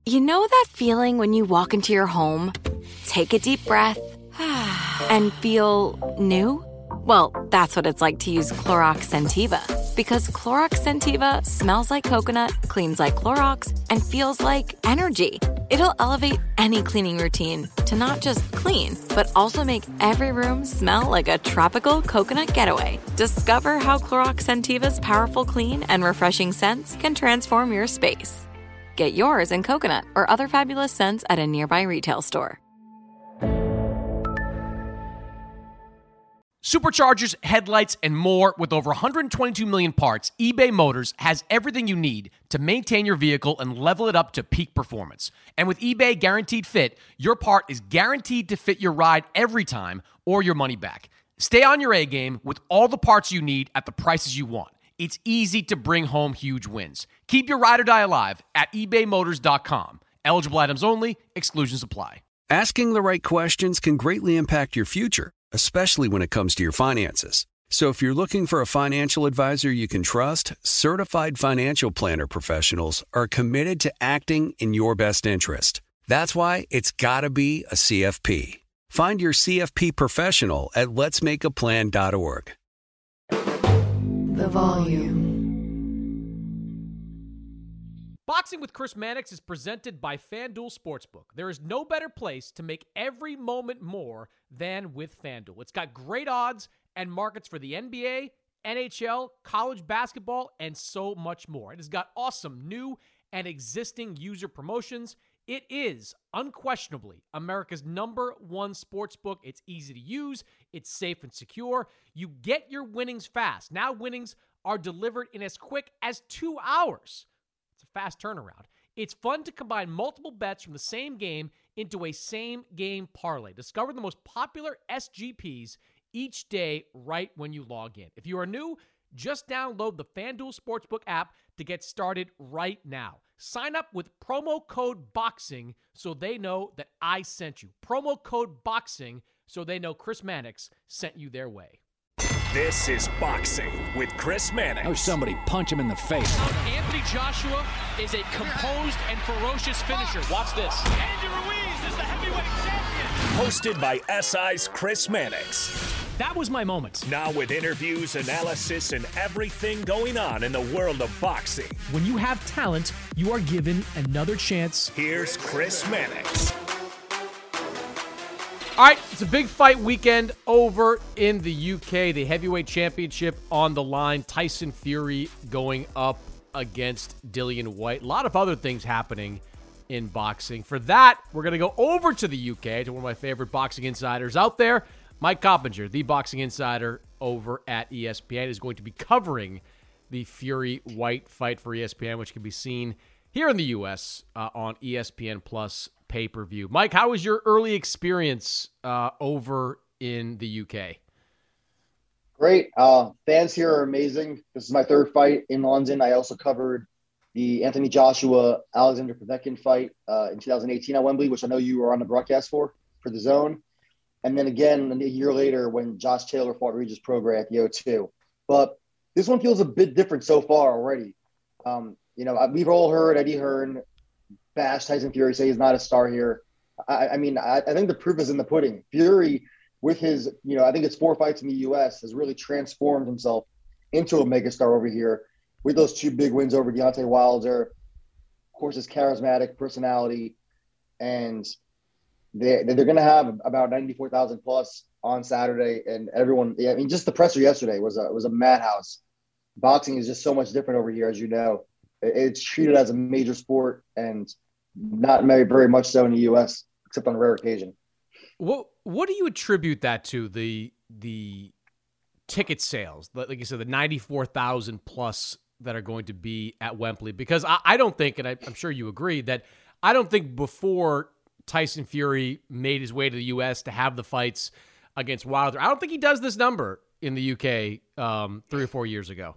You know that feeling when you walk into your home, take a deep breath, and feel new? Well, that's what it's like to use Clorox Scentiva. Because Clorox Scentiva smells like coconut, cleans like Clorox, and feels like energy. It'll elevate any cleaning routine to not just clean, but also make every room smell like a tropical coconut getaway. Discover how Clorox Scentiva's powerful clean and refreshing scents can transform your space. Get yours in coconut or other fabulous scents at a nearby retail store. Superchargers, headlights, and more. With over 122 million parts, eBay Motors has everything you need to maintain your vehicle and level it up to peak performance. And with eBay Guaranteed Fit, your part is guaranteed to fit your ride every time or your money back. Stay on your A game with all the parts you need at the prices you want. It's easy to bring home huge wins. Keep your ride or die alive at ebaymotors.com. Eligible items only. Exclusions apply. Asking the right questions can greatly impact your future, especially when it comes to your finances. So if you're looking for a financial advisor you can trust, certified financial planner professionals are committed to acting in your best interest. That's why it's got to be a CFP. Find your CFP professional at letsmakeaplan.org. The Volume. Boxing with Chris Mannix is presented by FanDuel Sportsbook. There is no better place to make every moment more than with FanDuel. It's got great odds and markets for the NBA, NHL, college basketball, and so much more. It has got awesome new and existing user promotions. It is unquestionably America's #1 sportsbook. It's easy to use. It's safe and secure. You get your winnings fast. Now winnings are delivered in as quick as 2 hours. It's a fast turnaround. It's fun to combine multiple bets from the same game into a same-game parlay. Discover the most popular SGPs each day right when you log in. If you are new, just download the FanDuel Sportsbook app to get started right now. Sign up with promo code BOXING so they know that I sent you. Promo code BOXING so they know Chris Mannix sent you their way. This is Boxing with Chris Mannix. Oh, somebody punch him in the face. Anthony Joshua is a composed and ferocious finisher. Watch this. Andy Ruiz is the heavyweight champion. Hosted by SI's Chris Mannix. That was my moment. Now with interviews, analysis, and everything going on in the world of boxing. When you have talent, you are given another chance. Here's Chris Mannix. All right, it's a big fight weekend over in the UK. The heavyweight championship on the line. Tyson Fury going up against Dillian Whyte. A lot of other things happening in boxing. For that, we're going to go over to the UK, to one of my favorite boxing insiders out there. Mike Coppinger, the boxing insider over at ESPN, is going to be covering the Fury-Whyte fight for ESPN, which can be seen here in the U.S. On ESPN Plus pay-per-view. Mike, how was your early experience over in the UK? Great. Fans here are amazing. This is my third fight in London. I also covered the Anthony Joshua, Alexander Povetkin fight in 2018 at Wembley, which I know you were on the broadcast for the Zone. And then again, a year later when Josh Taylor fought Regis Prograis at the O2. But this one feels a bit different so far already. We've all heard Eddie Hearn bash Tyson Fury, say he's not a star here. I think the proof is in the pudding. Fury, with his, I think it's 4 fights in the U.S., has really transformed himself into a megastar over here with those 2 big wins over Deontay Wilder. Of course, his charismatic personality, and they're going to have about 94,000 plus on Saturday, and everyone. Just the presser yesterday was a madhouse. Boxing is just so much different over here, as you know. It's treated as a major sport, and not very much so in the U.S., except on a rare occasion. What do you attribute that to? The ticket sales, like you said, the 94,000 plus that are going to be at Wembley? Because I don't think, and I'm sure you agree, that I don't think before Tyson Fury made his way to the U.S. to have the fights against Wilder, I don't think he does this number in the U.K. 3 or 4 years ago.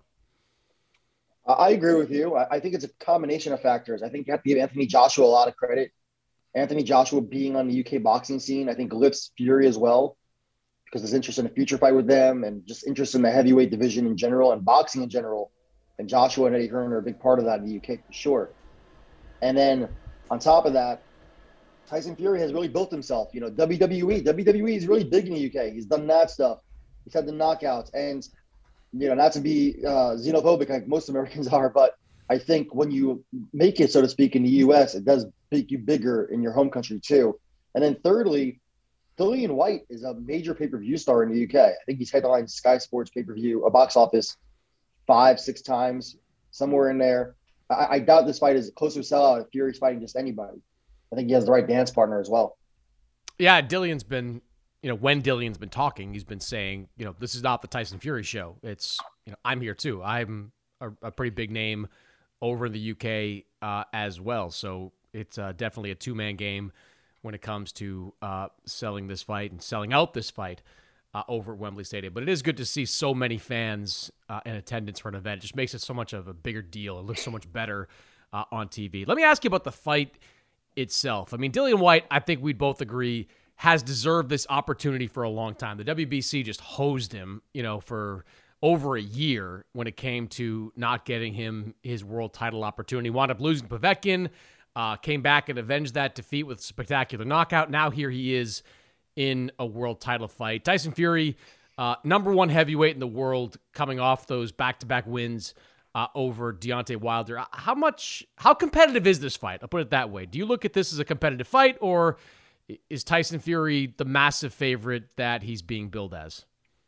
I agree with you. I think it's a combination of factors. I think you have to give Anthony Joshua a lot of credit. Anthony Joshua being on the UK boxing scene, I think lifts Fury as well, because there's interest in a future fight with them and just interest in the heavyweight division in general and boxing in general. And Joshua and Eddie Hearn are a big part of that in the UK for sure. And then On top of that, Tyson Fury has really built himself. WWE is really big in the UK. He's done that stuff. He's had the knockouts. And, not to be xenophobic like most Americans are, but I think when you make it, so to speak, in the US, it does make you bigger in your home country too. And then thirdly, Dillian Whyte is a major pay-per-view star in the UK. I think he's headlined Sky Sports pay-per-view, a box office 5-6 times, somewhere in there. I doubt this fight is a closer sellout if Fury's fighting just anybody. I think he has the right dance partner as well. Yeah, Dillian's been, when Dillian's been talking, he's been saying, this is not the Tyson Fury show. It's, I'm here too. I'm a pretty big name over in the UK as well. So it's definitely a two-man game when it comes to selling this fight and selling out this fight over at Wembley Stadium. But it is good to see so many fans in attendance for an event. It just makes it so much of a bigger deal. It looks so much better on TV. Let me ask you about the fight itself. I mean, Dillian Whyte, I think we'd both agree, has deserved this opportunity for a long time. The WBC just hosed him, for over a year when it came to not getting him his world title opportunity. Wound up losing to Povetkin, came back and avenged that defeat with a spectacular knockout. Now here he is in a world title fight. Tyson Fury, number one heavyweight in the world, coming off those back-to-back wins over Deontay Wilder. How competitive is this fight? I'll put it that way. Do you look at this as a competitive fight, or is Tyson Fury the massive favorite that he's being billed as?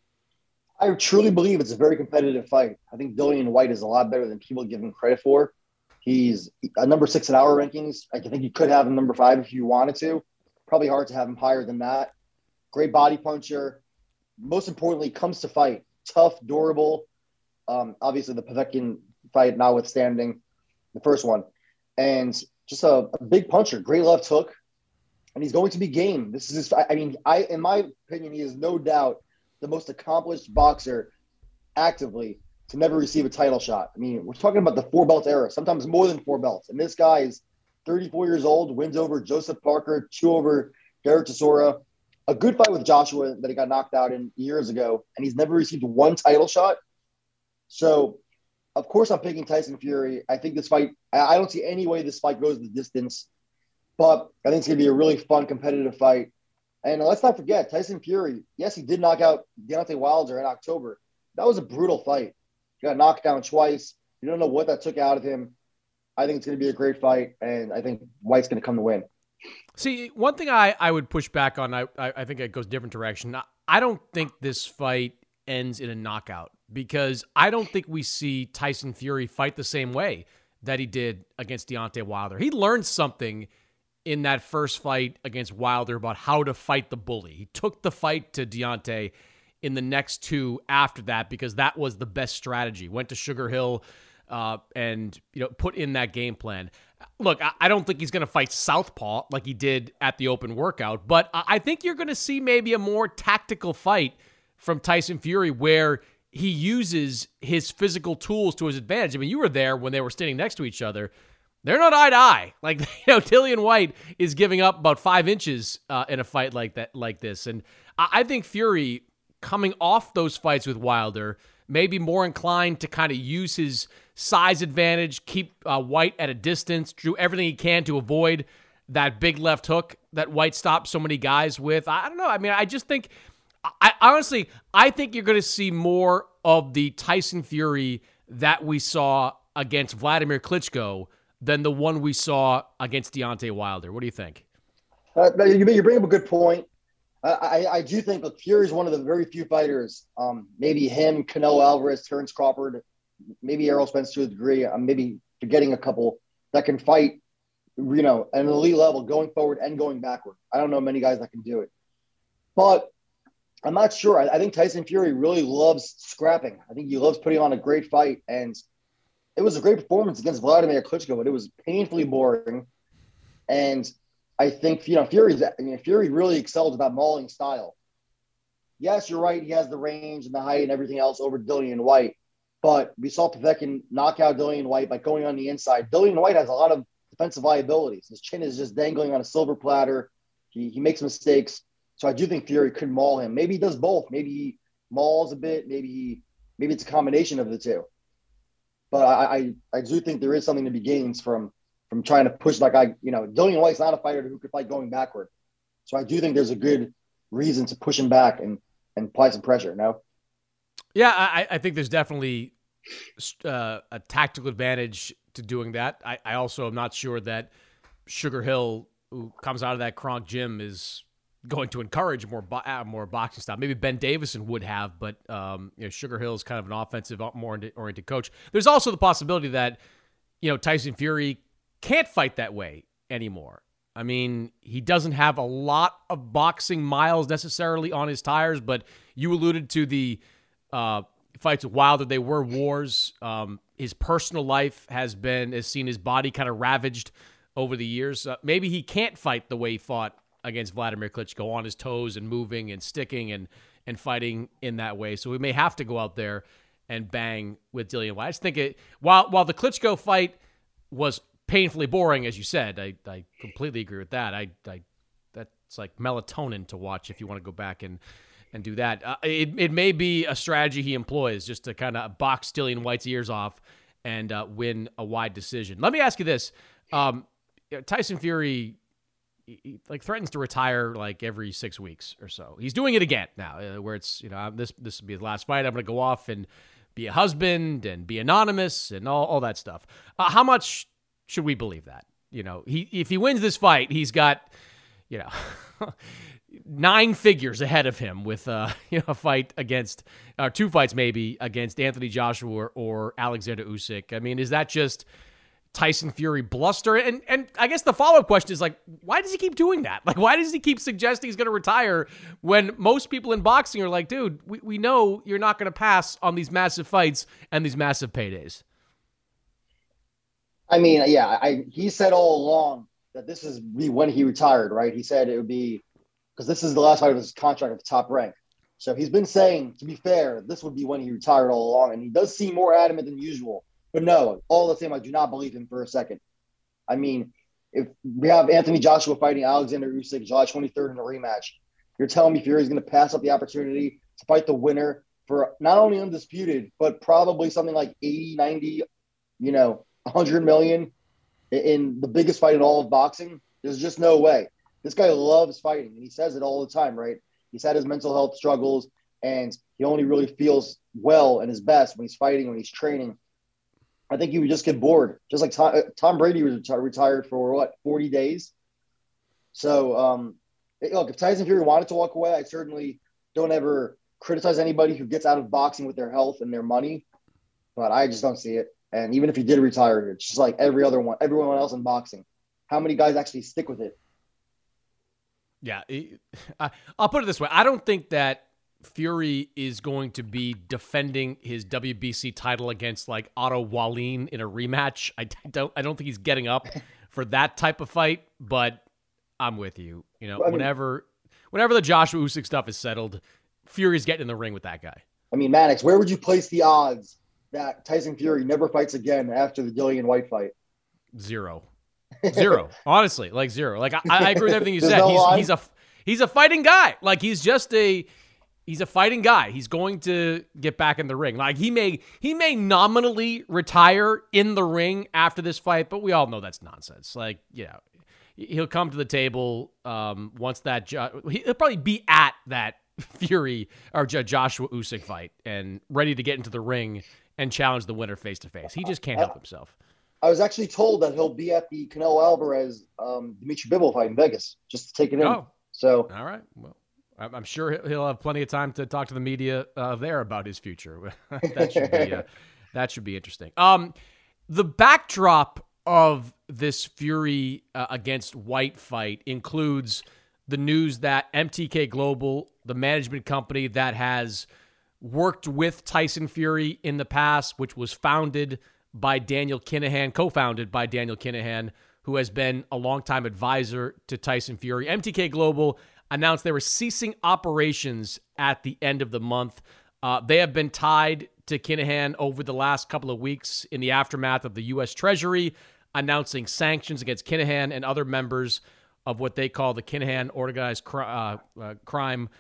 I truly believe it's a very competitive fight. I think Dillian Whyte is a lot better than people give him credit for. He's a number 6 in our rankings. I think you could have him number 5 if you wanted to. Probably hard to have him higher than that. Great body puncher. Most importantly, comes to fight. Tough, durable. Obviously, the Povetkin fight notwithstanding, the first one. And just a big puncher. Great left hook. And he's going to be game. This is his, in my opinion, he is no doubt the most accomplished boxer actively to never receive a title shot. I mean, we're talking about the 4-belt era, sometimes more than 4 belts. And this guy is 34 years old, wins over Joseph Parker, 2 over Derek Chisora. A good fight with Joshua that he got knocked out in years ago, and he's never received 1 title shot. So, of course, I'm picking Tyson Fury. I think this fight, I don't see any way this fight goes the distance, but I think it's going to be a really fun, competitive fight. And let's not forget, Tyson Fury, yes, he did knock out Deontay Wilder in October. That was a brutal fight. He got knocked down twice. You don't know what that took out of him. I think it's going to be a great fight, and I think White's going to come to win. See, one thing I would push back on, I think it goes a different direction. I don't think this fight ends in a knockout, because I don't think we see Tyson Fury fight the same way that he did against Deontay Wilder. He learned something in that first fight against Wilder about how to fight the bully. He took the fight to Deontay in the next 2 after that, because that was the best strategy. Went to Sugar Hill and put in that game plan. Look, I don't think he's going to fight southpaw like he did at the open workout, but I think you're going to see maybe a more tactical fight from Tyson Fury where he uses his physical tools to his advantage. I mean, you were there when they were standing next to each other. They're not eye to eye. Like, Dillian Whyte is giving up about 5 inches in a fight like this. And I think Fury, coming off those fights with Wilder, may be more inclined to kind of use his size advantage, keep Whyte at a distance, do everything he can to avoid that big left hook that Whyte stopped so many guys with. I don't know. I mean, I just think, I think you're going to see more of the Tyson Fury that we saw against Vladimir Klitschko than the one we saw against Deontay Wilder. What do you think? You bring up a good point. I do think that Fury is one of the very few fighters, maybe him, Canelo Alvarez, Terrence Crawford, maybe Errol Spence to a degree, maybe forgetting a couple, that can fight, at an elite level going forward and going backward. I don't know many guys that can do it. But I'm not sure. I think Tyson Fury really loves scrapping. I think he loves putting on a great fight. And it was a great performance against Vladimir Klitschko, but it was painfully boring. And I think, Fury really excels at that mauling style. Yes, you're right. He has the range and the height and everything else over Dillian Whyte. But we saw Povetkin knock out Dillian Whyte by going on the inside. Dillian Whyte has a lot of defensive liabilities. His chin is just dangling on a silver platter. He makes mistakes. So I do think Fury could maul him. Maybe he does both. Maybe he mauls a bit. Maybe it's a combination of the two. But I do think there is something to be gained from from trying to push that guy. Dillian White's not a fighter who could fight going backward. So I do think there's a good reason to push him back and apply some pressure, no? Yeah, I think there's definitely a tactical advantage to doing that. I also am not sure that Sugar Hill, who comes out of that Kronk gym, is going to encourage more boxing style. Maybe Ben Davison would have, but Sugar Hill is kind of an offensive, more oriented coach. There's also the possibility that Tyson Fury can't fight that way anymore. I mean, he doesn't have a lot of boxing miles necessarily on his tires, but you alluded to the fights with Wilder. They were wars. His personal life has seen his body kind of ravaged over the years. Maybe he can't fight the way he fought against Vladimir Klitschko, on his toes and moving and sticking and fighting in that way. So we may have to go out there and bang with Dillian White. I just think while the Klitschko fight was painfully boring, as you said, I completely agree with that. That's like melatonin to watch if you want to go back and do that. It may be a strategy he employs just to kind of box Dillian White's ears off and win a wide decision. Let me ask you this. Tyson Fury threatens to retire every 6 weeks or so. He's doing it again now, where it's this will be his last fight. I'm going to go off and be a husband and be anonymous and all that stuff. How much should we believe that? If he wins this fight, he's got 9 figures ahead of him with a fight against 2 fights maybe against Anthony Joshua or Alexander Usyk. I mean, is that just Tyson Fury bluster? And I guess the follow-up question is why does he keep doing that? Why does he keep suggesting he's going to retire when most people in boxing are like, dude, we know you're not going to pass on these massive fights and these massive paydays? I mean, yeah, he said all along that this is when he retired, right? He said it would be because this is the last fight of his contract at the top rank. So he's been saying, to be fair, this would be when he retired all along. And he does seem more adamant than usual. But no, all the same, I do not believe him for a second. I mean, if we have Anthony Joshua fighting Alexander Usyk July 23rd in a rematch, you're telling me Fury's going to pass up the opportunity to fight the winner for not only undisputed, but probably something like 80, 90, 100 million in the biggest fight in all of boxing? There's just no way. This guy loves fighting, and he says it all the time, right? He's had his mental health struggles, and he only really feels well and his best when he's fighting, when he's training. I think he would just get bored, just like Tom Brady was retired for 40 days. So, look, if Tyson Fury wanted to walk away, I certainly don't ever criticize anybody who gets out of boxing with their health and their money, but I just don't see it. And even if he did retire, it's just like everyone else in boxing. How many guys actually stick with it? Yeah, I'll put it this way. I don't think that Fury is going to be defending his WBC title against Otto Wallin in a rematch. I don't think he's getting up for that type of fight, but I'm with you. Whenever the Joshua Usyk stuff is settled, Fury's getting in the ring with that guy. I mean, Mannix, where would you place the odds that Tyson Fury never fights again after the Dillian White fight? Zero. Honestly, zero. I agree with everything you said. He's a fighting guy. He's a fighting guy. He's going to get back in the ring. He may nominally retire in the ring after this fight, but we all know that's nonsense. He'll come to the table once that he'll probably be at that Fury or Joshua Usyk fight and ready to get into the ring and challenge the winner face to face. He just can't help himself. I was actually told that he'll be at the Canelo Alvarez Dimitri Bivol fight in Vegas just to take it in. Oh, so all right. Well, I'm sure he'll have plenty of time to talk to the media there about his future. That should be interesting. The backdrop of this Fury against White fight includes the news that MTK Global, the management company that has worked with Tyson Fury in the past, which was co-founded by Daniel Kinahan, who has been a longtime advisor to Tyson Fury. MTK Global announced they were ceasing operations at the end of the month. They have been tied to Kinahan over the last couple of weeks in the aftermath of the U.S. Treasury announcing sanctions against Kinahan and other members of what they call the Kinahan Organized Crime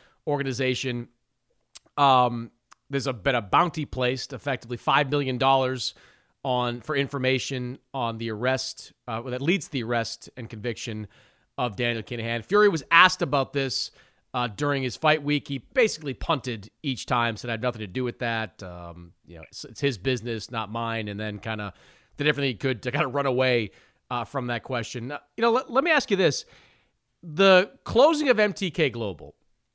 Organization. There's been a bounty placed, effectively $5 million for information on the arrest that leads to the arrest and conviction of Daniel Kinahan. Fury was asked about this during his fight week. He basically punted each time, said I had nothing to do with that. It's his business, not mine, and then kind of did everything he could to kind of run away from that question. Let me ask you this. The closing of MTK Global,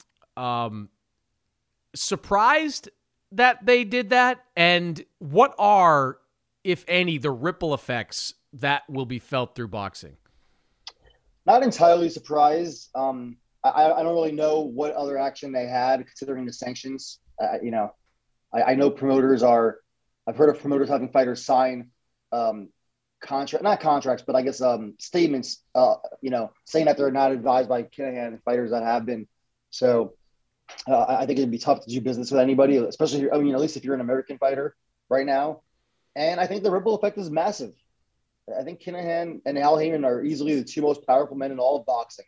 surprised that they did that? And what are, if any, the ripple effects that will be felt through boxing? Not entirely surprised. I don't really know what other action they had considering the sanctions. I know promoters I've heard of promoters having fighters sign not contracts, but I guess statements, saying that they're not advised by Kinahan and fighters that have been. So I think it'd be tough to do business with anybody, especially, at least if you're an American fighter right now. And I think the ripple effect is massive. I think Kinahan and Al Haymon are easily the two most powerful men in all of boxing.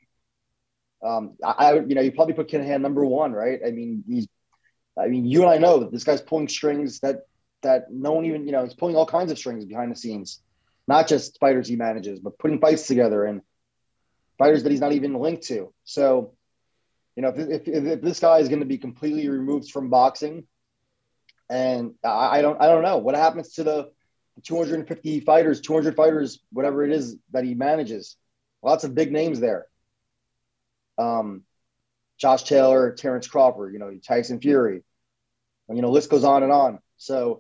You probably put Kinahan number one, right? You and I know that this guy's pulling strings that no one even, he's pulling all kinds of strings behind the scenes, not just fighters he manages, but putting fights together and fighters that he's not even linked to. So, if this guy is going to be completely removed from boxing, and I don't know what happens to the 250 fighters, 200 fighters, whatever it is that he manages. Lots of big names there. Josh Taylor, Terrence Crawford, Tyson Fury, list goes on and on. So,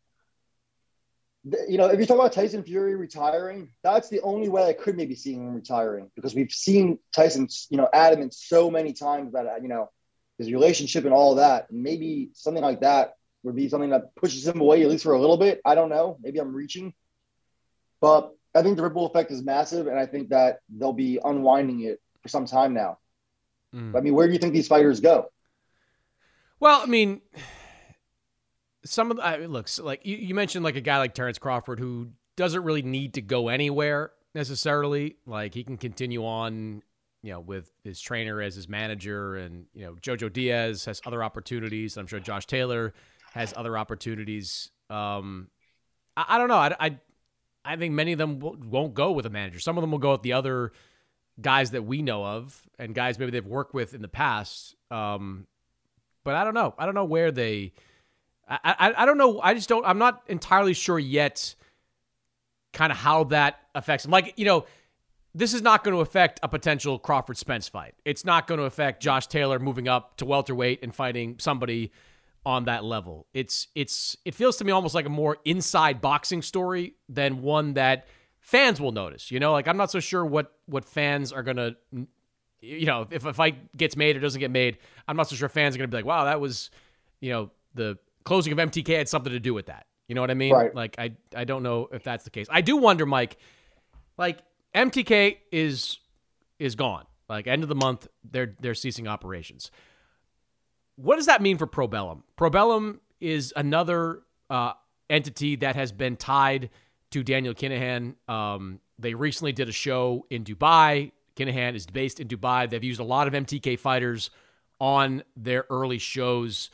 if you talk about Tyson Fury retiring, that's the only way I could maybe see him retiring, because we've seen Tyson, adamant so many times that, his relationship and all of that. Maybe something like that would be something that pushes him away, at least for a little bit. I don't know. Maybe I'm reaching. But I think the ripple effect is massive, and I think that they'll be unwinding it for some time now. Where do you think these fighters go? Well, some of the looks like you mentioned, like a guy like Terrence Crawford, who doesn't really need to go anywhere necessarily. Like, he can continue on, with his trainer as his manager, and Jojo Diaz has other opportunities. I'm sure Josh Taylor has other opportunities. I don't know. I think many of them won't go with a manager. Some of them will go with the other guys that we know of, and guys maybe they've worked with in the past. But I don't know. I don't know where they. I don't know. I'm not entirely sure yet kind of how that affects them. Like, this is not going to affect a potential Crawford-Spence fight. It's not going to affect Josh Taylor moving up to welterweight and fighting somebody on that level. It feels to me almost like a more inside boxing story than one that fans will notice. I'm not so sure what fans are going to, if a fight gets made or doesn't get made, I'm not so sure fans are going to be like, wow, that was, the closing of MTK had something to do with that. You know what I mean? Right. Like, I don't know if that's the case. I do wonder, Mike, like, MTK is gone. Like, end of the month, they're ceasing operations. What does that mean for Probellum? Probellum is another entity that has been tied to Daniel Kinahan. They recently did a show in Dubai. Kinahan is based in Dubai. They've used a lot of MTK fighters on their early shows.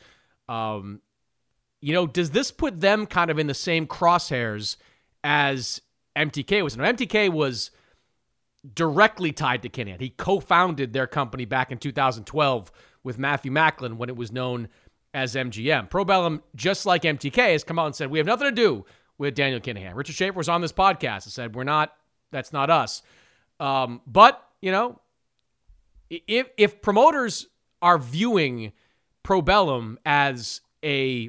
Does this put them kind of in the same crosshairs as MTK was? Now, MTK was directly tied to Kinahan. He co-founded their company back in 2012 with Matthew Macklin when it was known as MGM. Probellum, just like MTK, has come out and said, we have nothing to do with Daniel Kinahan. Richard Schaefer was on this podcast and said, that's not us. But, if promoters are viewing Probellum as as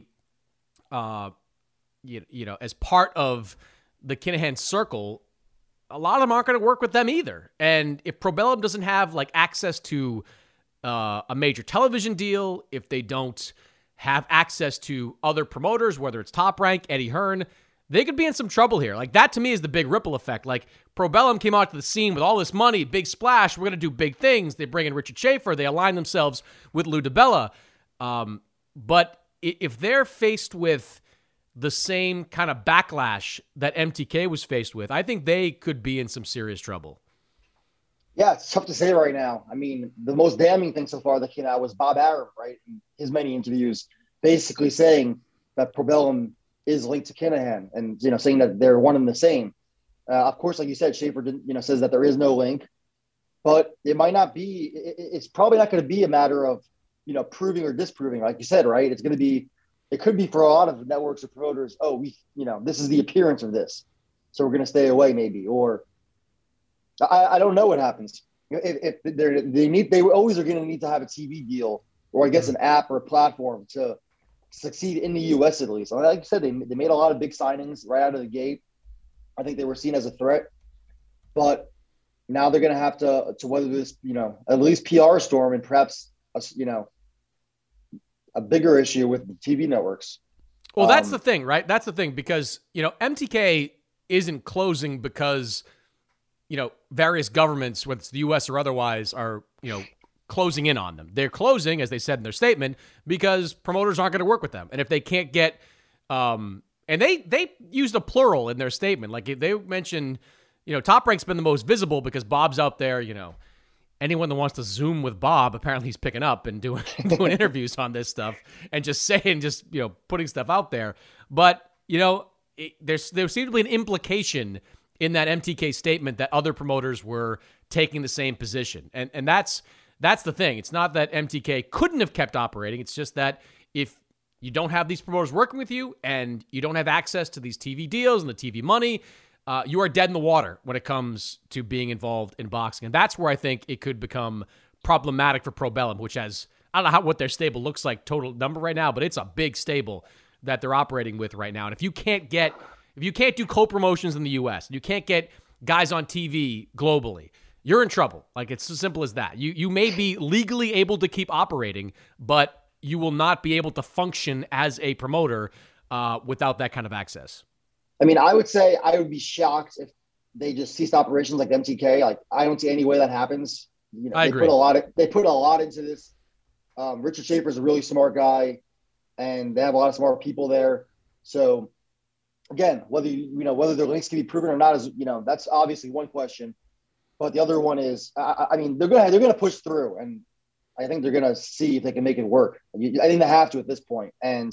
part of the Kinahan circle, a lot of them aren't going to work with them either. And if Probellum doesn't have like access to a major television deal, if they don't have access to other promoters, whether it's Top Rank, Eddie Hearn, they could be in some trouble here. Like, that to me is the big ripple effect. Like, Probellum came out to the scene with all this money, big splash, we're going to do big things. They bring in Richard Schaefer, they align themselves with Lou DiBella. But if they're faced with the same kind of backlash that MTK was faced with, I think they could be in some serious trouble. Yeah, it's tough to say right now. The most damning thing so far that came out was Bob Arum, right? In his many interviews, basically saying that Probellum is linked to Kinahan, and saying that they're one and the same. Of course, like you said, Schaefer says that there is no link, but it might not be. It's probably not going to be a matter of proving or disproving, like you said, right? It's going to be. It could be for a lot of networks or promoters. Oh, this is the appearance of this, so we're going to stay away, maybe. Or I don't know what happens if they always are going to need to have a TV deal, or I guess an app or a platform to succeed in the U.S. at least. Like you said, they made a lot of big signings right out of the gate. I think they were seen as a threat, but now they're going to have to weather this, at least PR storm, and perhaps a bigger issue with the TV networks. Well, that's the thing, right? That's the thing, because, MTK isn't closing because, various governments, whether it's the U.S. or otherwise, are, closing in on them. They're closing, as they said in their statement, because promoters aren't going to work with them. And if they can't get, and they used a plural in their statement. Like they mentioned, Top Rank's been the most visible because Bob's out there, anyone that wants to Zoom with Bob, apparently he's picking up and doing interviews on this stuff and just putting stuff out there. But, there seemed to be an implication in that MTK statement that other promoters were taking the same position. And that's the thing. It's not that MTK couldn't have kept operating. It's just that if you don't have these promoters working with you and you don't have access to these TV deals and the TV money, you are dead in the water when it comes to being involved in boxing. And that's where I think it could become problematic for Probellum, which has, I don't know what their stable looks like total number right now, but it's a big stable that they're operating with right now. And if you can't do co-promotions in the US, you can't get guys on TV globally, you're in trouble. Like, it's as simple as that. You may be legally able to keep operating, but you will not be able to function as a promoter without that kind of access. I mean, I would say I would be shocked if they just ceased operations like MTK. Like, I don't see any way that happens. I agree. They put a lot into this. Richard Schaefer is a really smart guy, and they have a lot of smart people there. So, again, whether their links can be proven or not is that's obviously one question. But the other one is, I mean, they're gonna push through, and I think they're gonna see if they can make it work. I think they have to at this point. And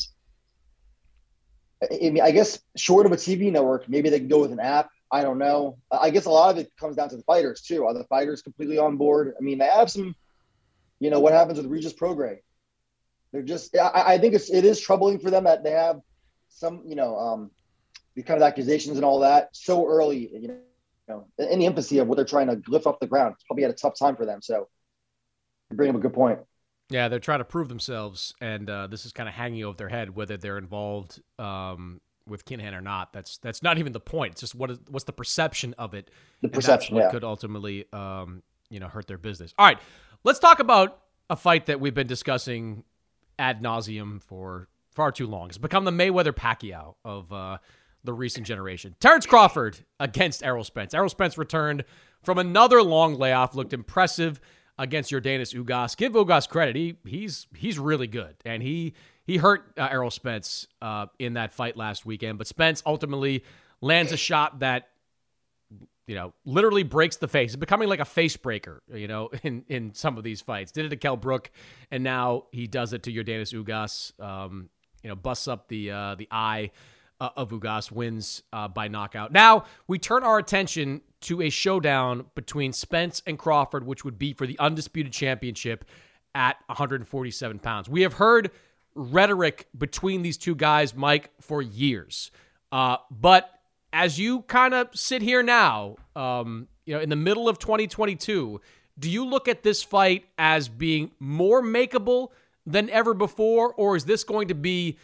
I guess short of a TV network, maybe they can go with an app. I don't know. I guess a lot of it comes down to the fighters too. Are the fighters completely on board? I mean, they have some. What happens with Regis Prograis? They're just. I think it is troubling for them that they have some. The kind of accusations and all that so early. In the infancy of what they're trying to lift off the ground. It's probably at a tough time for them. So you bring up a good point. Yeah, they're trying to prove themselves, and this is kind of hanging over their head whether they're involved with Kinahan or not. That's not even the point. It's just what's the perception of it. The perception, that's what could ultimately hurt their business. All right, let's talk about a fight that we've been discussing ad nauseum for far too long. It's become the Mayweather-Pacquiao of the recent generation. Terrence Crawford against Errol Spence. Errol Spence returned from another long layoff, looked impressive against Yordenis Ugas. Give Ugas credit. He's really good. And he hurt Errol Spence in that fight last weekend. But Spence ultimately lands a shot that, literally breaks the face. It's becoming like a face breaker, in some of these fights. Did it to Kell Brook, and now he does it to Yordenis Ugas. Busts up the eye of Ugas, wins by knockout. Now we turn our attention to a showdown between Spence and Crawford, which would be for the undisputed championship at 147 pounds. We have heard rhetoric between these two guys, Mike, for years. But as you kind of sit here now, in the middle of 2022, do you look at this fight as being more makeable than ever before, or is this going to be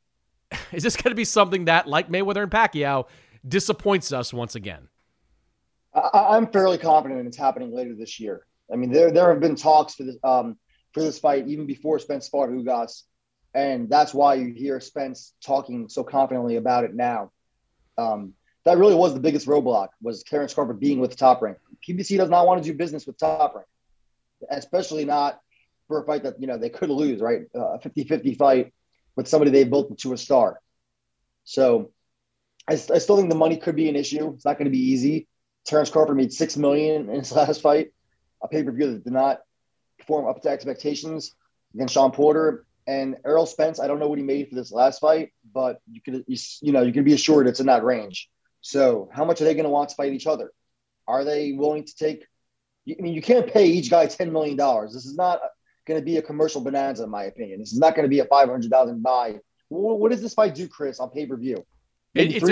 something that, like Mayweather and Pacquiao, disappoints us once again? I'm fairly confident it's happening later this year. I mean, there have been talks for this fight even before Spence fought Ugas, and that's why you hear Spence talking so confidently about it now. That really was the biggest roadblock, was Terrence Crawford being with Top Rank. PBC does not want to do business with Top Rank, especially not for a fight that they could lose, right? A 50-50 fight with somebody they built into a star. So I still think the money could be an issue. It's not going to be easy. Terrence Crawford made $6 million in his last fight, a pay-per-view that did not perform up to expectations against Sean Porter. And Errol Spence, I don't know what he made for this last fight, but you can be assured it's in that range. So how much are they going to want to fight each other? Are they willing to take? I mean, you can't pay each guy $10 million. This is not going to be a commercial bonanza, in my opinion. This is not going to be a $500,000 buy. What does this fight do, Chris, on pay-per-view? It's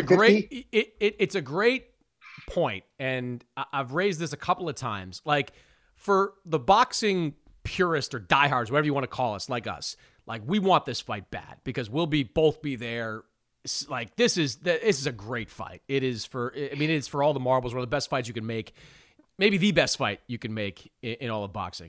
a great point, and I've raised this a couple of times. Like, for the boxing purist or diehards, whatever you want to call us, like us, like, we want this fight bad because we'll both be there. Like, this is a great fight. It's for all the marbles, one of the best fights you can make, maybe the best fight you can make in all of boxing.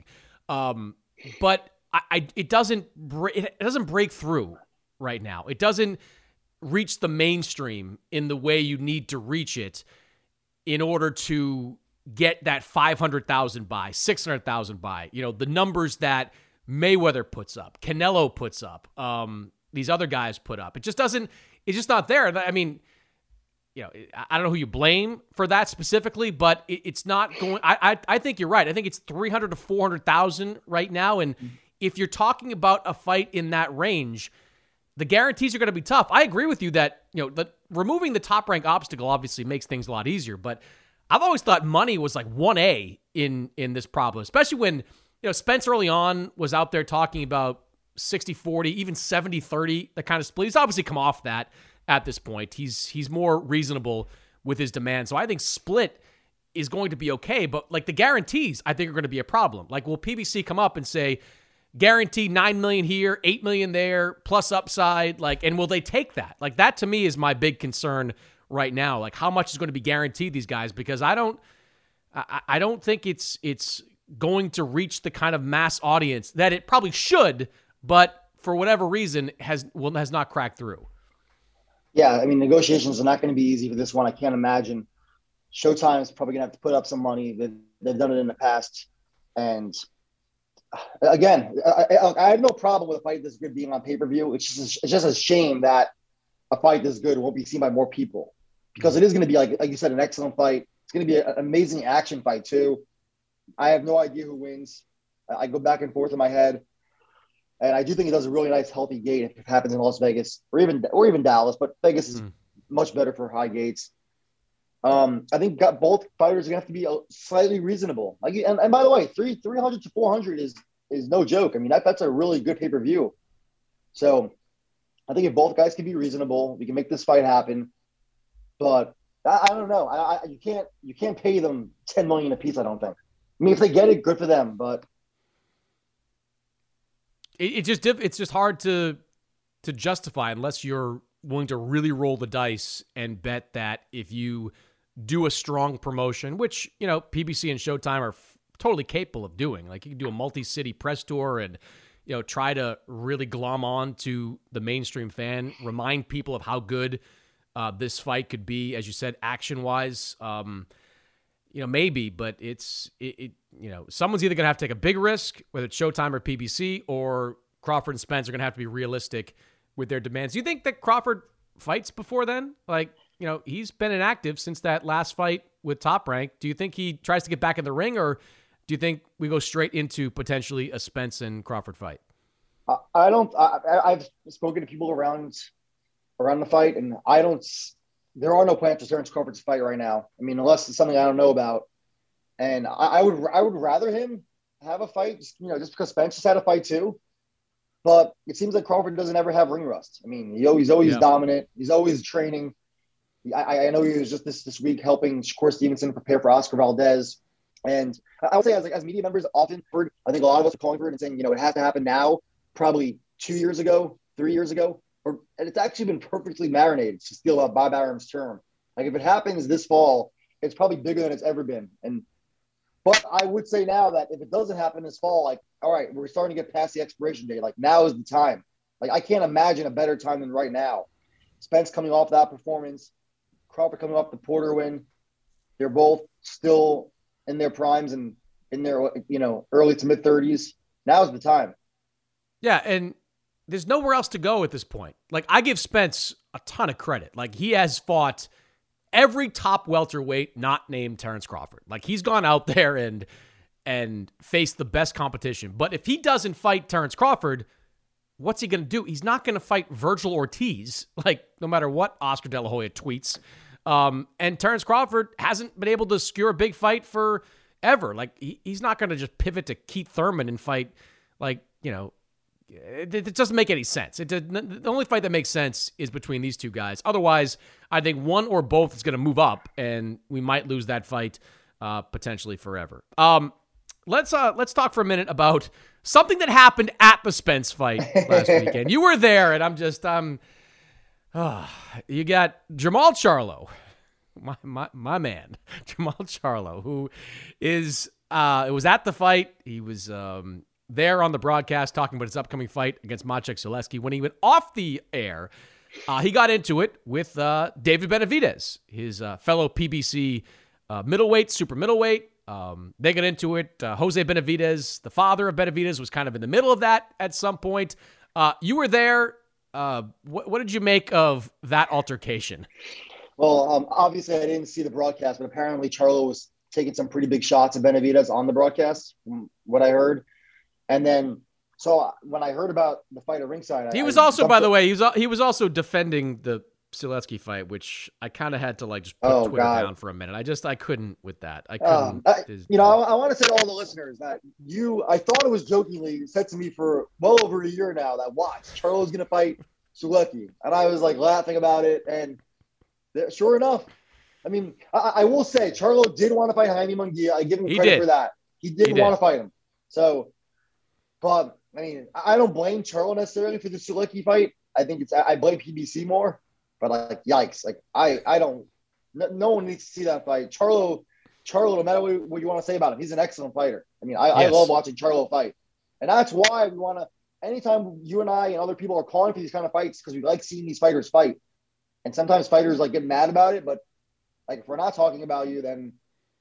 But it doesn't break through right now. It doesn't reach the mainstream in the way you need to reach it in order to get that 500,000 buy, 600,000 buy. You know, the numbers that Mayweather puts up, Canelo puts up, these other guys put up. It's just not there. I mean, you know, I don't know who you blame for that specifically, but it's not going. I think you're right. I think it's 300 to 400,000 right now. And if you're talking about a fight in that range, the guarantees are going to be tough. I agree with you that, you know, removing the top rank obstacle obviously makes things a lot easier, but I've always thought money was like 1A in this problem, especially when, you know, Spence early on was out there talking about 60-40, even 70-30, that kind of split. He's obviously come off that at this point. He's more reasonable with his demand. So I think split is going to be okay, but like the guarantees I think are going to be a problem. Like, will PBC come up and say, guarantee $9 million here, $8 million there, plus upside, like, and will they take that? Like, that to me is my big concern right now. Like, how much is going to be guaranteed these guys? Because I don't think it's going to reach the kind of mass audience that it probably should, but for whatever reason has not cracked through. Yeah, I mean, negotiations are not going to be easy for this one. I can't imagine. Showtime is probably going to have to put up some money. They've done it in the past. And again, I have no problem with a fight this good being on pay-per-view. It's just a shame that a fight this good won't be seen by more people, because it is going to be, like you said, an excellent fight. It's going to be an amazing action fight too. I have no idea who wins. I go back and forth in my head, and I do think it does a really nice, healthy gate if it happens in Las Vegas or even Dallas. But Vegas is much better for high gates. I think both fighters are going to have to be slightly reasonable. Like, and by the way, 300 to 400 is no joke. I mean, that's a really good pay-per-view. So I think if both guys can be reasonable, we can make this fight happen. But I don't know. You can't pay them $10 million a piece, I don't think. I mean, if they get it, good for them. But it's just hard to justify unless you're willing to really roll the dice and bet that if you do a strong promotion, which, you know, PBC and Showtime are totally capable of doing. Like, you can do a multi-city press tour and, you know, try to really glom on to the mainstream fan, remind people of how good this fight could be, as you said, action-wise. You know, maybe, but it you know, someone's either going to have to take a big risk, whether it's Showtime or PBC, or Crawford and Spence are going to have to be realistic with their demands. Do you think that Crawford fights before then? Like, you know, he's been inactive since that last fight with Top Rank. Do you think he tries to get back in the ring, or do you think we go straight into potentially a Spence and Crawford fight? I've spoken to people around the fight, and there are no plans for Terence Crawford to fight right now. I mean, unless it's something I don't know about. And I would rather him have a fight, just because Spence has had a fight too. But it seems like Crawford doesn't ever have ring rust. I mean, he's always dominant. He's always training. I know he was just this week helping Shakur Stevenson prepare for Oscar Valdez. And I would say, as media members, often, I think a lot of us are calling for it and saying, it has to happen now, probably 2 years ago, 3 years ago. And it's actually been perfectly marinated, to steal Bob Arum's term. Like, if it happens this fall, it's probably bigger than it's ever been. But I would say now that if it doesn't happen this fall, like, all right, we're starting to get past the expiration date. Like, now is the time. Like, I can't imagine a better time than right now. Spence coming off that performance, Crawford coming off the Porter win. They're both still in their primes and in their, early to mid 30s. Now's the time. Yeah, and there's nowhere else to go at this point. Like, I give Spence a ton of credit. Like, he has fought every top welterweight not named Terence Crawford. Like, he's gone out there and faced the best competition. But if he doesn't fight Terence Crawford, what's he going to do? He's not going to fight Virgil Ortiz, like, no matter what Oscar De La Hoya tweets. And Terrence Crawford hasn't been able to secure a big fight forever. Like, he's not going to just pivot to Keith Thurman and fight, like, you know, it doesn't make any sense. The only fight that makes sense is between these two guys. Otherwise, I think one or both is going to move up, and we might lose that fight potentially forever. Let's talk for a minute about something that happened at the Spence fight last weekend. You were there, and you got Jermall Charlo, my man, Jermall Charlo, who is it was at the fight. He was there on the broadcast talking about his upcoming fight against Maciej Sulecki. When he went off the air, he got into it with David Benavidez, his fellow PBC middleweight, super middleweight. They got into it. Jose Benavidez, the father of Benavidez, was kind of in the middle of that at some point. You were there. What did you make of that altercation? Well, obviously I didn't see the broadcast, but apparently Charlo was taking some pretty big shots at Benavidez on the broadcast, from what I heard. And then, so when I heard about the fight at ringside, he was also, by the way, he was also defending the Sulecki fight, which I kind of had to like just put Twitter down for a minute. I couldn't with that. I couldn't. I want to say to all the listeners that I thought it was jokingly said to me for well over a year now that watch, Charlo's going to fight Sulecki. And I was like laughing about it. And sure enough, I mean, I will say Charlo did want to fight Jaime Munguia. I give him credit for that. He did want to fight him. So, but I mean, I don't blame Charlo necessarily for the Sulecki fight. I think I blame PBC more. But like, yikes! Like I don't. No one needs to see that fight. Charlo. No matter what you want to say about him, he's an excellent fighter. I mean, I love watching Charlo fight, and that's why we want to. Anytime you and I and other people are calling for these kind of fights, because we like seeing these fighters fight. And sometimes fighters like get mad about it, but like if we're not talking about you, then.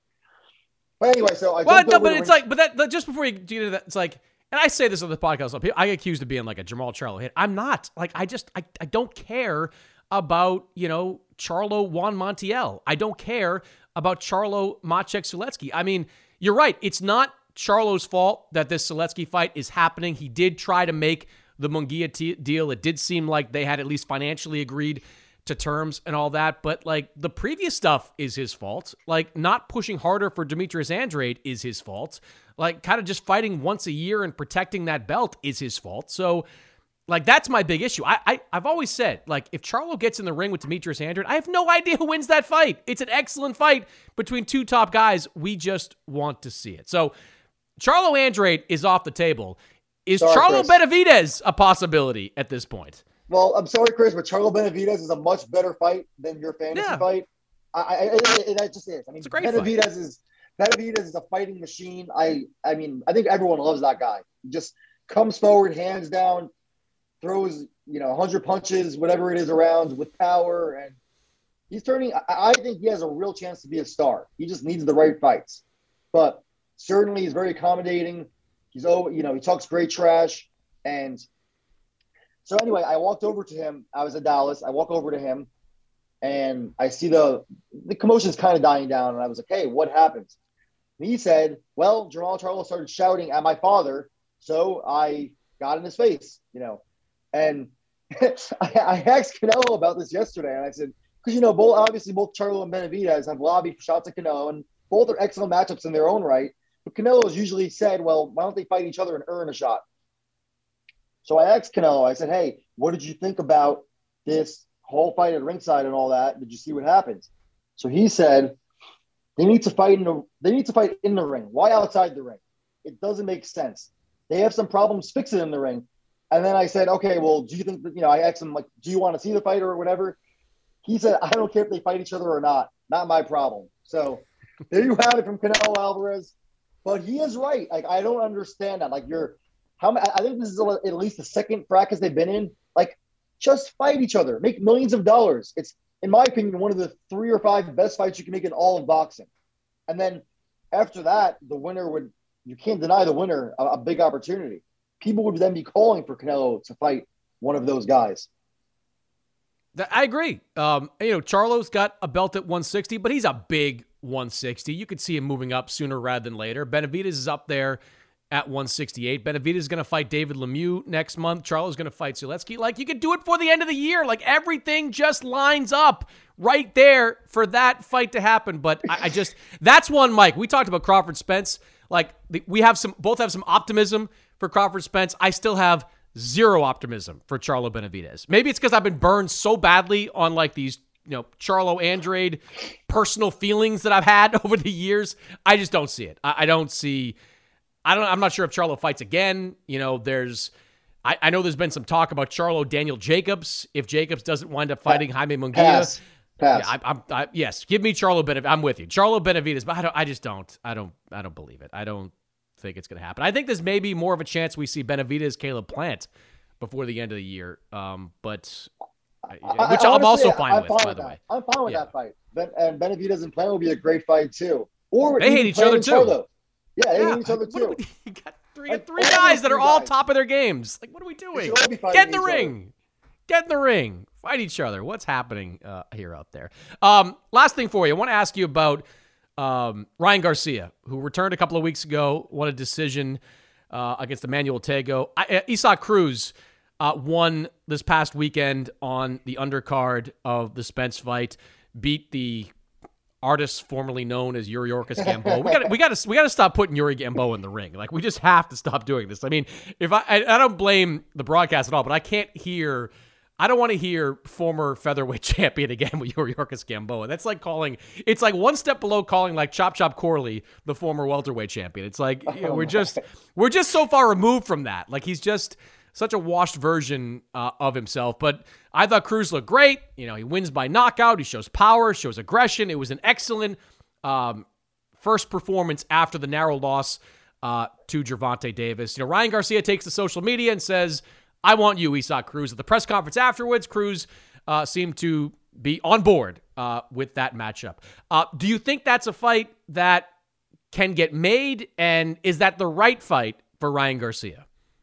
But anyway, so but just before you do that, it's like. And I say this on the podcast. I get accused of being like a Jermall Charlo hit. I'm not. Like I don't care about, Charlo Juan Montiel. I don't care about Charlo Maciej Sulecki. I mean, you're right. It's not Charlo's fault that this Sulecki fight is happening. He did try to make the Munguia deal. It did seem like they had at least financially agreed to terms and all that. But like the previous stuff is his fault. Like not pushing harder for Demetrius Andrade is his fault. Like kind of just fighting once a year and protecting that belt is his fault. So like, that's my big issue. I've always said, like, if Charlo gets in the ring with Demetrius Andrade, I have no idea who wins that fight. It's an excellent fight between two top guys. We just want to see it. So, Charlo Andrade is off the table. Is Charlo Benavidez a possibility at this point? Well, I'm sorry, Chris, but Charlo Benavidez is a much better fight than your fantasy fight. It just is. I mean, Benavidez is a fighting machine. I mean, I think everyone loves that guy. He just comes forward, hands down, throws, 100 punches, whatever it is around with power. And he's turning, I think he has a real chance to be a star. He just needs the right fights. But certainly he's very accommodating. He talks great trash. And so anyway, I walked over to him. I was in Dallas. I walk over to him and I see the commotion's kind of dying down. And I was like, hey, what happened? And he said, well, Jermall Charlo started shouting at my father. So I got in his face, And I asked Canelo about this yesterday, and I said, because, both Charlo and Benavidez have lobbied for shots at Canelo, and both are excellent matchups in their own right. But Canelo's usually said, well, why don't they fight each other and earn a shot? So I asked Canelo, I said, hey, what did you think about this whole fight at ringside and all that? Did you see what happened? So he said, they need to fight in the ring. Why outside the ring? It doesn't make sense. They have some problems fixing in the ring. And then I said, okay, well, do you think that, I asked him, like, do you want to see the fight or whatever? He said, I don't care if they fight each other or not. Not my problem. So there you have it from Canelo Alvarez. But he is right. Like, I don't understand that. Like, I think this is at least the second fracas they've been in. Like, just fight each other. Make millions of dollars. It's, in my opinion, one of the 3 or 5 best fights you can make in all of boxing. And then after that, the winner you can't deny the winner a big opportunity. People would then be calling for Canelo to fight one of those guys. I agree. Charlo's got a belt at 160, but he's a big 160. You could see him moving up sooner rather than later. Benavidez is up there at 168. Benavidez is going to fight David Lemieux next month. Charlo's going to fight Zaleski. Like, you could do it for the end of the year. Like, everything just lines up right there for that fight to happen. But I just, that's one, Mike. We talked about Crawford Spence. Like, we have both have some optimism for Crawford Spence. I still have zero optimism for Charlo Benavidez. Maybe it's because I've been burned so badly on like these, Charlo Andrade personal feelings that I've had over the years. I just don't see it. I'm not sure if Charlo fights again. I know there's been some talk about Charlo Daniel Jacobs. If Jacobs doesn't wind up fighting Jaime Munguia. Pass. Yeah, yes, give me Charlo Benavidez. I'm with you. Charlo Benavidez, but I don't believe it. I don't think it's going to happen. I think there's maybe more of a chance we see Benavidez, Caleb Plant before the end of the year. Which I'm also fine with, by the way. I'm fine with that fight. And Benavidez and Plant will be a great fight too. Or they hate each other too. Charlo. Yeah, they hate each other too. You got three guys that are all top of their games. Like, what are we doing? Get in the ring. Get in the ring. Fight each other. What's happening here out there? Last thing for you. I want to ask you about Ryan Garcia, who returned a couple of weeks ago, won a decision against Emmanuel Tego. Isaac Cruz won this past weekend on the undercard of the Spence fight, beat the artist formerly known as Yuri Orcus Gamboa. We got to stop putting Yuri Gamboa in the ring. Like, we just have to stop doing this. I mean, if I don't blame the broadcast at all, but I don't want to hear former featherweight champion again with Yuri Orcus Gamboa. That's like it's like one step below calling like Chop Chop Corley the former welterweight champion. It's like, we're just so far removed from that. Like, he's just such a washed version of himself. But I thought Cruz looked great. He wins by knockout. He shows power, shows aggression. It was an excellent first performance after the narrow loss to Gervonta Davis. Ryan Garcia takes to social media and says, "I want you, Isaac Cruz." At the press conference afterwards, Cruz seemed to be on board with that matchup. Do you think that's a fight that can get made? And is that the right fight for Ryan Garcia?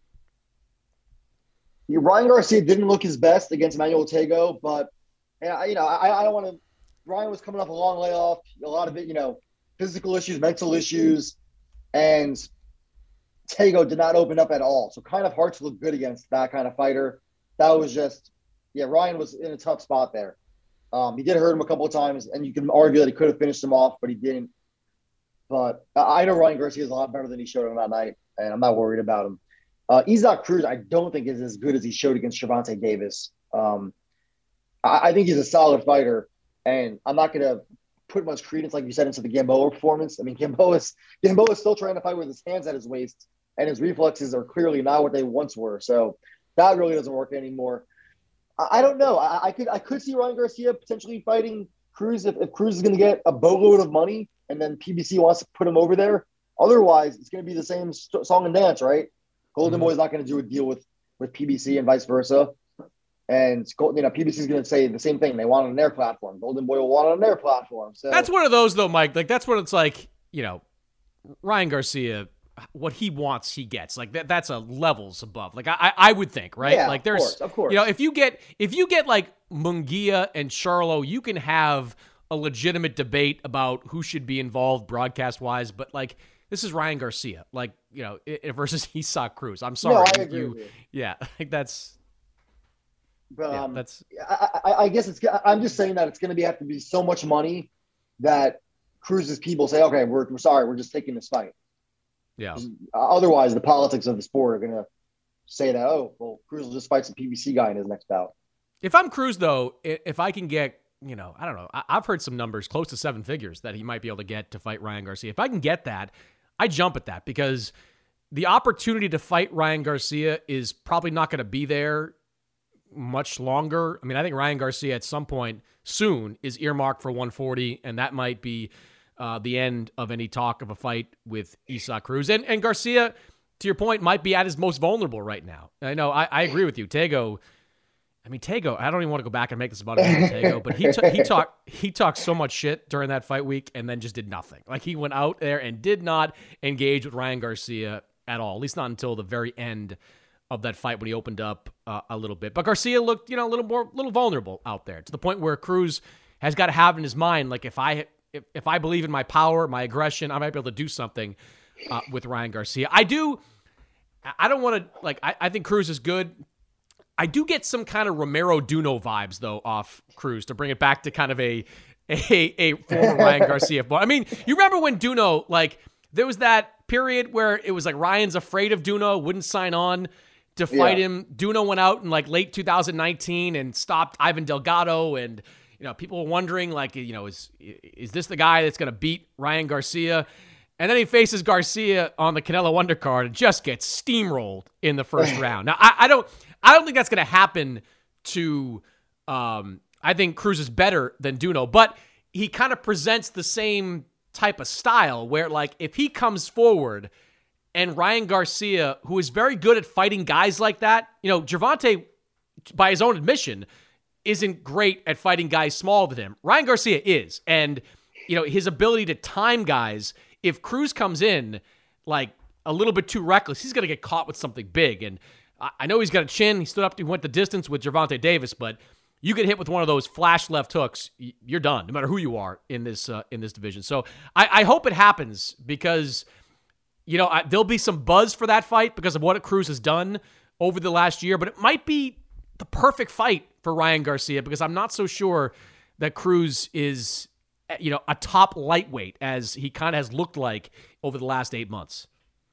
Ryan Garcia didn't look his best against Emmanuel Tego, but I don't want to. Ryan was coming off a long layoff, a lot of it, physical issues, mental issues, and Tego did not open up at all. So kind of hard to look good against that kind of fighter. That was just, Ryan was in a tough spot there. He did hurt him a couple of times, and you can argue that he could have finished him off, but he didn't. But I know Ryan Garcia is a lot better than he showed him that night, and I'm not worried about him. Isaac Cruz, I don't think is as good as he showed against Gervonta Davis. I think he's a solid fighter, and I'm not going to put much credence, like you said, into the Gamboa performance. I mean, Gamboa is still trying to fight with his hands at his waist, and his reflexes are clearly not what they once were. So that really doesn't work anymore. I don't know. I could see Ryan Garcia potentially fighting Cruz if Cruz is going to get a boatload of money, and then PBC wants to put him over there. Otherwise, it's going to be the same song and dance, right? Golden Boy is not going to do a deal with PBC and vice versa. And PBC is going to say the same thing. They want it on their platform. Golden Boy will want it on their platform. So that's one of those, though, Mike. Like, that's what it's like. Ryan Garcia, what he wants, he gets. Like, that's a levels above. Like, I would think, right? Yeah, like, there's, of course. If you get like Munguia and Charlo, you can have a legitimate debate about who should be involved broadcast wise. But like, this is Ryan Garcia, like, versus Isaac Cruz. I'm sorry. No, I agree with you. Yeah, like that's. But that's. I guess I'm just saying that it's going to have to be so much money that Cruz's people say, okay, we're sorry, we're just taking this fight. Yeah. Otherwise, the politics of the sport are going to say that, oh, well, Cruz will just fight some PBC guy in his next bout. If I'm Cruz, though, if I can get, I don't know, I've heard some numbers close to 7 figures that he might be able to get to fight Ryan Garcia. If I can get that, I jump at that, because the opportunity to fight Ryan Garcia is probably not going to be there much longer. I mean, I think Ryan Garcia at some point soon is earmarked for 140, and that might be the end of any talk of a fight with Isaac Cruz. And Garcia, to your point, might be at his most vulnerable right now. I know, I agree with you. Tego, I don't even want to go back and make this about Tego, but he talked so much shit during that fight week and then just did nothing. Like, he went out there and did not engage with Ryan Garcia at all, at least not until the very end of that fight when he opened up a little bit. But Garcia looked, a little vulnerable out there, to the point where Cruz has got to have in his mind, like, if I believe in my power, my aggression, I might be able to do something with Ryan Garcia. I don't want to, I think Cruz is good. I do get some kind of Romero Duno vibes, though, off Cruz, to bring it back to kind of a former Ryan Garcia. I mean, you remember when Duno, there was that period where it was like Ryan's afraid of Duno, wouldn't sign on to fight him. Duno went out in late 2019 and stopped Ivan Delgado, and people were wondering is this the guy that's going to beat Ryan Garcia? And then he faces Garcia on the Canelo undercard and just gets steamrolled in the first round. Now I don't think that's going to happen to. I think Cruz is better than Duno, but he kind of presents the same type of style where, if he comes forward and Ryan Garcia, who is very good at fighting guys like that, Gervonta, by his own admission, isn't great at fighting guys smaller than him. Ryan Garcia is. And, his ability to time guys, if Cruz comes in, a little bit too reckless, he's going to get caught with something big. And I know he's got a chin. He stood up, he went the distance with Gervonta Davis, but you get hit with one of those flash left hooks, you're done, no matter who you are in this division. So I hope it happens because, there'll be some buzz for that fight because of what Cruz has done over the last year, but it might be the perfect fight for Ryan Garcia because I'm not so sure that Cruz is, a top lightweight as he kind of has looked like over the last 8 months.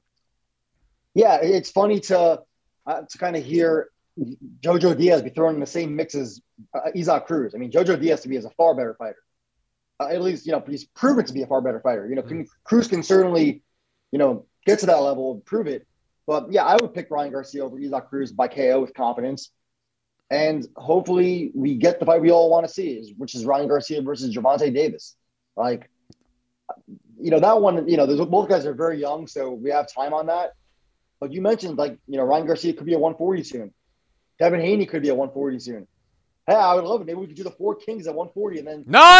Yeah, it's funny to kind of hear Jojo Diaz be thrown in the same mix as Isaac Cruz. I mean, Jojo Diaz to me is a far better fighter. At least, he's proven to be a far better fighter. Cruz can certainly, get to that level and prove it. But yeah, I would pick Ryan Garcia over Isaac Cruz by KO with confidence. And hopefully we get the fight we all want to see, which is Ryan Garcia versus Gervonta Davis. That one, both guys are very young, so we have time on that. But you mentioned, Ryan Garcia could be a 140 soon. Devin Haney could be a 140 soon. Hey, I would love it. Maybe we could do the Four Kings at 140 and then. No.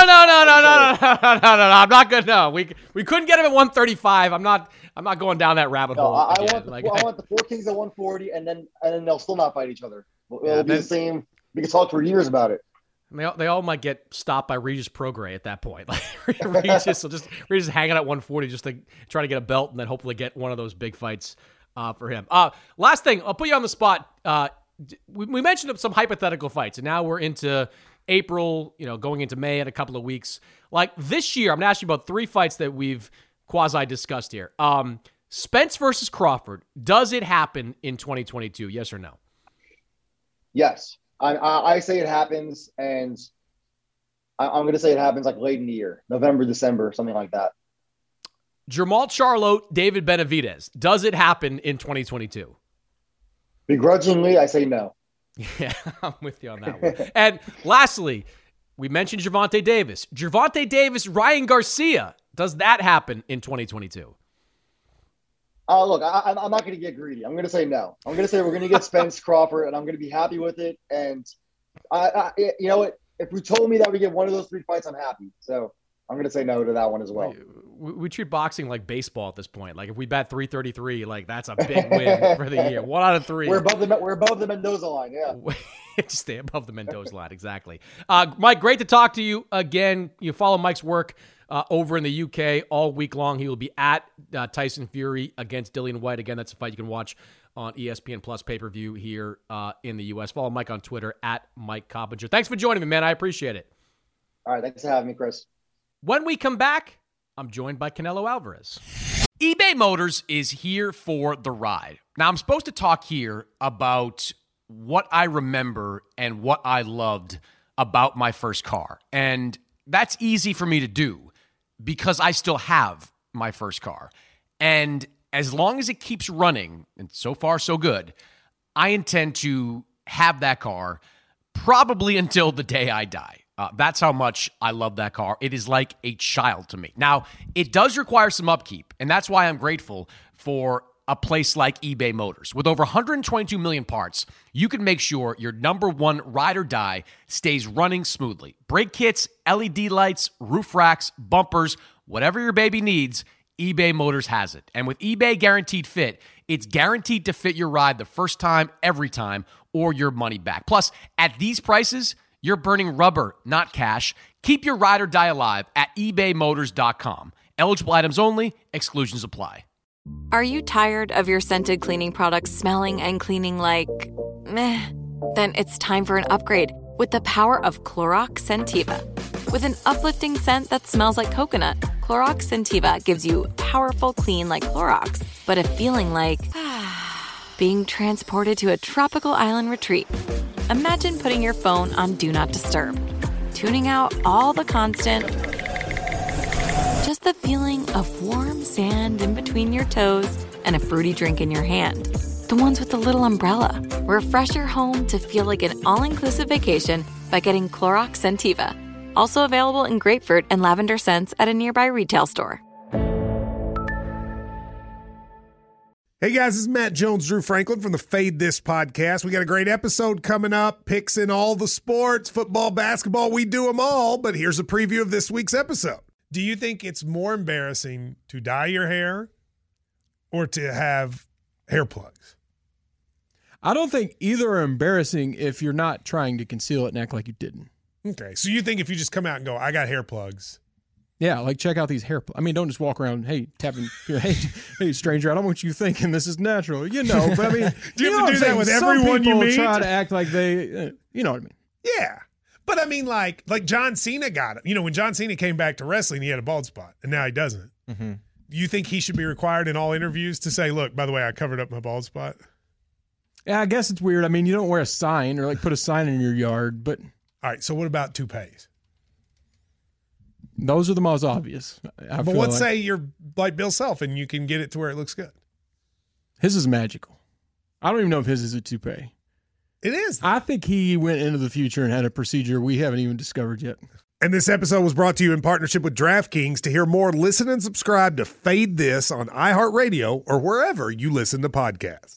I'm not good. No, we couldn't get him at 135. I'm not going down that rabbit hole. I want the Four Kings at 140, and then they'll still not fight each other. It'll be the same. We can talk for years about it. They all might get stopped by Regis Prograis at that point. Regis hanging at 140 just to try to get a belt and then hopefully get one of those big fights for him. Last thing, I'll put you on the spot. We mentioned some hypothetical fights, and now we're into April, going into May in a couple of weeks. This year, I'm going to ask you about 3 fights that we've quasi-discussed here. Spence versus Crawford, does it happen in 2022, yes or no? Yes. I say it happens, and I'm going to say it happens late in the year, November, December, something like that. Jermall Charlo, David Benavidez, does it happen in 2022? Begrudgingly, I say no. Yeah, I'm with you on that one. And lastly, we mentioned Gervonta Davis. Gervonta Davis, Ryan Garcia, does that happen in 2022? Look, I'm not going to get greedy. I'm going to say no. I'm going to say we're going to get Spence Crawford, and I'm going to be happy with it. And you know what? If we told me that we get one of those 3 fights, I'm happy. So I'm going to say no to that one as well. We treat boxing like baseball at this point. If we bat 333, that's a big win for the year. 1 out of 3. We're above the Mendoza line. Yeah. Just stay above the Mendoza line. Exactly. Mike, great to talk to you again. You follow Mike's work over in the UK all week long. He will be at Tyson Fury against Dillian White. Again, that's a fight you can watch on ESPN Plus pay-per-view here in the U.S. Follow Mike on Twitter at Mike Coppinger. Thanks for joining me, man. I appreciate it. All right. Thanks for having me, Chris. When we come back, I'm joined by Canelo Alvarez. eBay Motors is here for the ride. Now, I'm supposed to talk here about what I remember and what I loved about my first car. And that's easy for me to do because I still have my first car. And as long as it keeps running, and so far so good, I intend to have that car probably until the day I die. That's how much I love that car. It is like a child to me. Now, it does require some upkeep, and that's why I'm grateful for a place like eBay Motors. With over 122 million parts, you can make sure your number one ride or die stays running smoothly. Brake kits, LED lights, roof racks, bumpers, whatever your baby needs, eBay Motors has it. And with eBay Guaranteed Fit, it's guaranteed to fit your ride the first time, every time, or your money back. Plus, at these prices, you're burning rubber, not cash. Keep your ride or die alive at ebaymotors.com. Eligible items only. Exclusions apply. Are you tired of your scented cleaning products smelling and cleaning like meh? Then it's time for an upgrade with the power of Clorox Scentiva. With an uplifting scent that smells like coconut, Clorox Scentiva gives you powerful clean like Clorox, but a feeling like being transported to a tropical island retreat. Imagine putting your phone on Do Not Disturb, tuning out all the constant, just the feeling of warm sand in between your toes and a fruity drink in your hand. The ones with the little umbrella. Refresh your home to feel like an all-inclusive vacation by getting Clorox Scentiva. Also available in grapefruit and lavender scents at a nearby retail store. Hey guys, this is Matt Jones, Drew Franklin from the Fade This podcast. We got a great episode coming up, picks in all the sports, football, basketball, we do them all, but here's a preview of this week's episode. Do you think it's more embarrassing to dye your hair or to have hair plugs? I don't think either are embarrassing if you're not trying to conceal it and act like you didn't. Okay, so you think if you just come out and go, I got hair plugs. Yeah, like check out these hair plugs. I mean, don't just walk around, hey, tapping, hey, stranger, I don't want you thinking this is natural. You know, but I mean, do you have to do that with everyone you meet? Try to act like they, you know what I mean? Yeah. But I mean, like John Cena got it. You know, when John Cena came back to wrestling, he had a bald spot, and now he doesn't. Mm-hmm. You think he should be required in all interviews to say, look, by the way, I covered up my bald spot? Yeah, I guess it's weird. I mean, you don't wear a sign or like put a sign in your yard, but. All right, so what about toupees? Those are the most obvious. But let's say you're like Bill Self and you can get it to where it looks good. His is magical. I don't even know if his is a toupee. It is. I think he went into the future and had a procedure we haven't even discovered yet. And this episode was brought to you in partnership with DraftKings. To hear more, listen and subscribe to Fade This on iHeartRadio or wherever you listen to podcasts.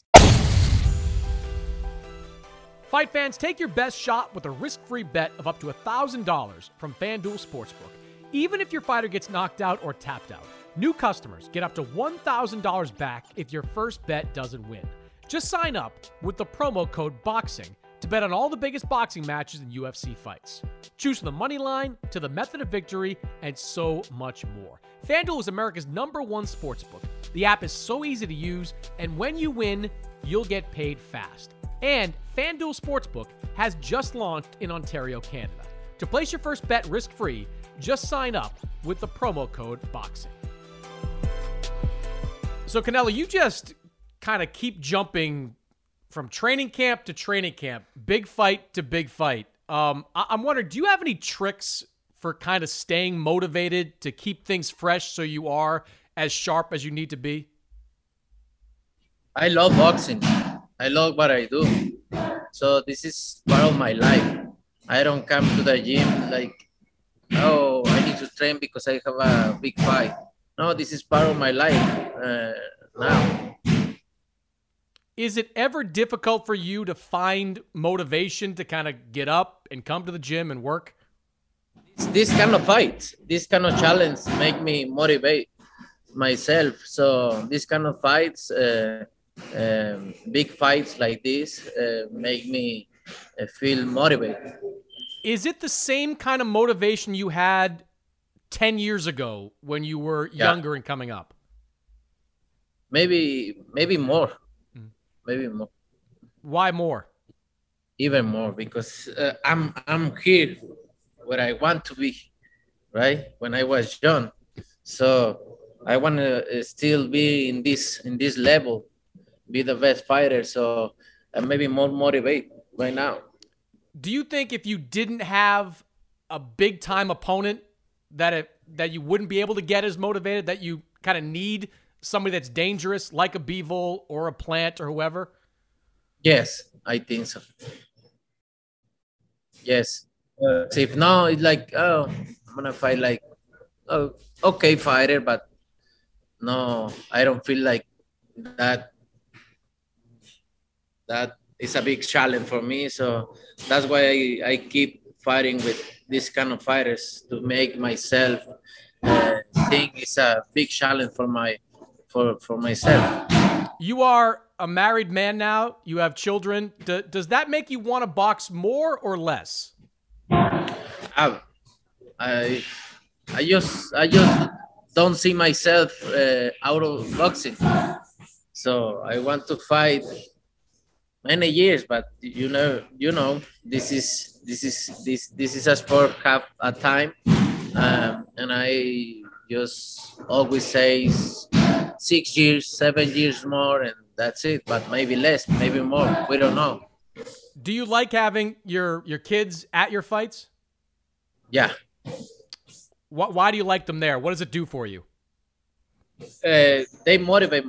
Fight fans, take your best shot with a risk-free bet of up to $1,000 from FanDuel Sportsbook. Even if your fighter gets knocked out or tapped out, new customers get up to $1,000 back if your first bet doesn't win. Just sign up with the promo code BOXING to bet on all the biggest boxing matches and UFC fights. Choose from the money line to the method of victory and so much more. FanDuel is America's #1 sportsbook. The app is so easy to use, and when you win, you'll get paid fast. And FanDuel Sportsbook has just launched in Ontario, Canada. To place your first bet risk-free, just sign up with the promo code BOXING. So, Canelo, you just kind of keep jumping from training camp to training camp, big fight to big fight. I'm wondering, do you have any tricks for kind of staying motivated to keep things fresh so you are as sharp as you need to be? I love boxing. I love what I do. So this is part of my life. I don't come to the gym like, oh, I need to train because I have a big fight. No, this is part of my life now. Is it ever difficult for you to find motivation to kind of get up and come to the gym and work? This kind of fights, this kind of challenge make me motivate myself. So this kind of fights, big fights like this make me feel motivated. Is it the same kind of motivation you had 10 years ago when you were younger and coming up? Maybe more. Maybe more. Why more? Even more, because I'm here where I want to be, right? When I was young, so I want to still be in this level, be the best fighter. So I'm maybe more motivated right now. Do you think if you didn't have a big time opponent that you wouldn't be able to get as motivated, that you kind of need somebody that's dangerous like a Bivol or a Plant or whoever? Yes, I think so. Yes. If now it's like, oh, I'm going to fight like, oh, okay fighter, but no, I don't feel like that is a big challenge for me. So that's why I keep fighting with this kind of fighters to make myself think it's a big challenge for myself. You are a married man now. You have children. Does that make you want to box more or less? I just don't see myself out of boxing. So I want to fight many years, but you know, this is a sport have a time, and I just always say 6 years, 7 years more, and that's it. But maybe less, maybe more. We don't know. Do you like having your kids at your fights? Yeah. Why do you like them there? What does it do for you? They motivate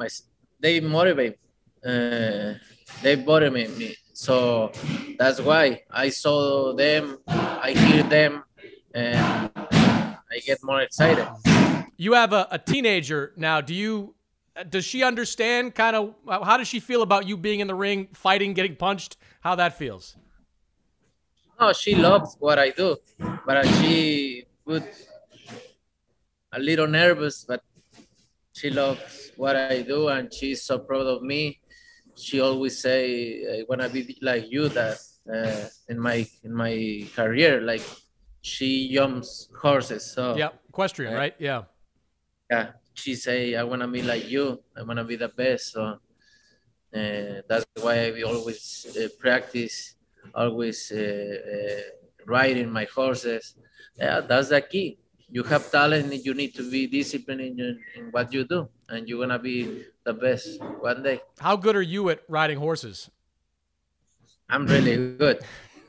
me. So that's why I saw them, I hear them, and I get more excited. You have a teenager now. Does she understand kind of, how does she feel about you being in the ring, fighting, getting punched? How that feels? Oh, she loves what I do, but she would a little nervous, but she loves what I do, and she's so proud of me. She always say, "I wanna be like you." That in my career, like she jumps horses. So yeah, equestrian, right? Yeah. Yeah, she say, "I wanna be like you. I wanna be the best." So that's why we always practice, always riding my horses. Yeah, that's the key. You have talent, and you need to be disciplined in what you do, and you're gonna be the best one day. How good are you at riding horses? I'm really good.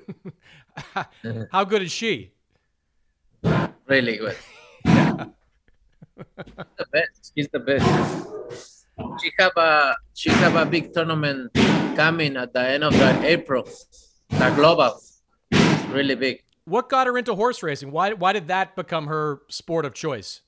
How good is she? Really good. The best. She's the best. She have a big tournament coming at the end of April. The global, really big. What got her into horse racing? Why did that become her sport of choice?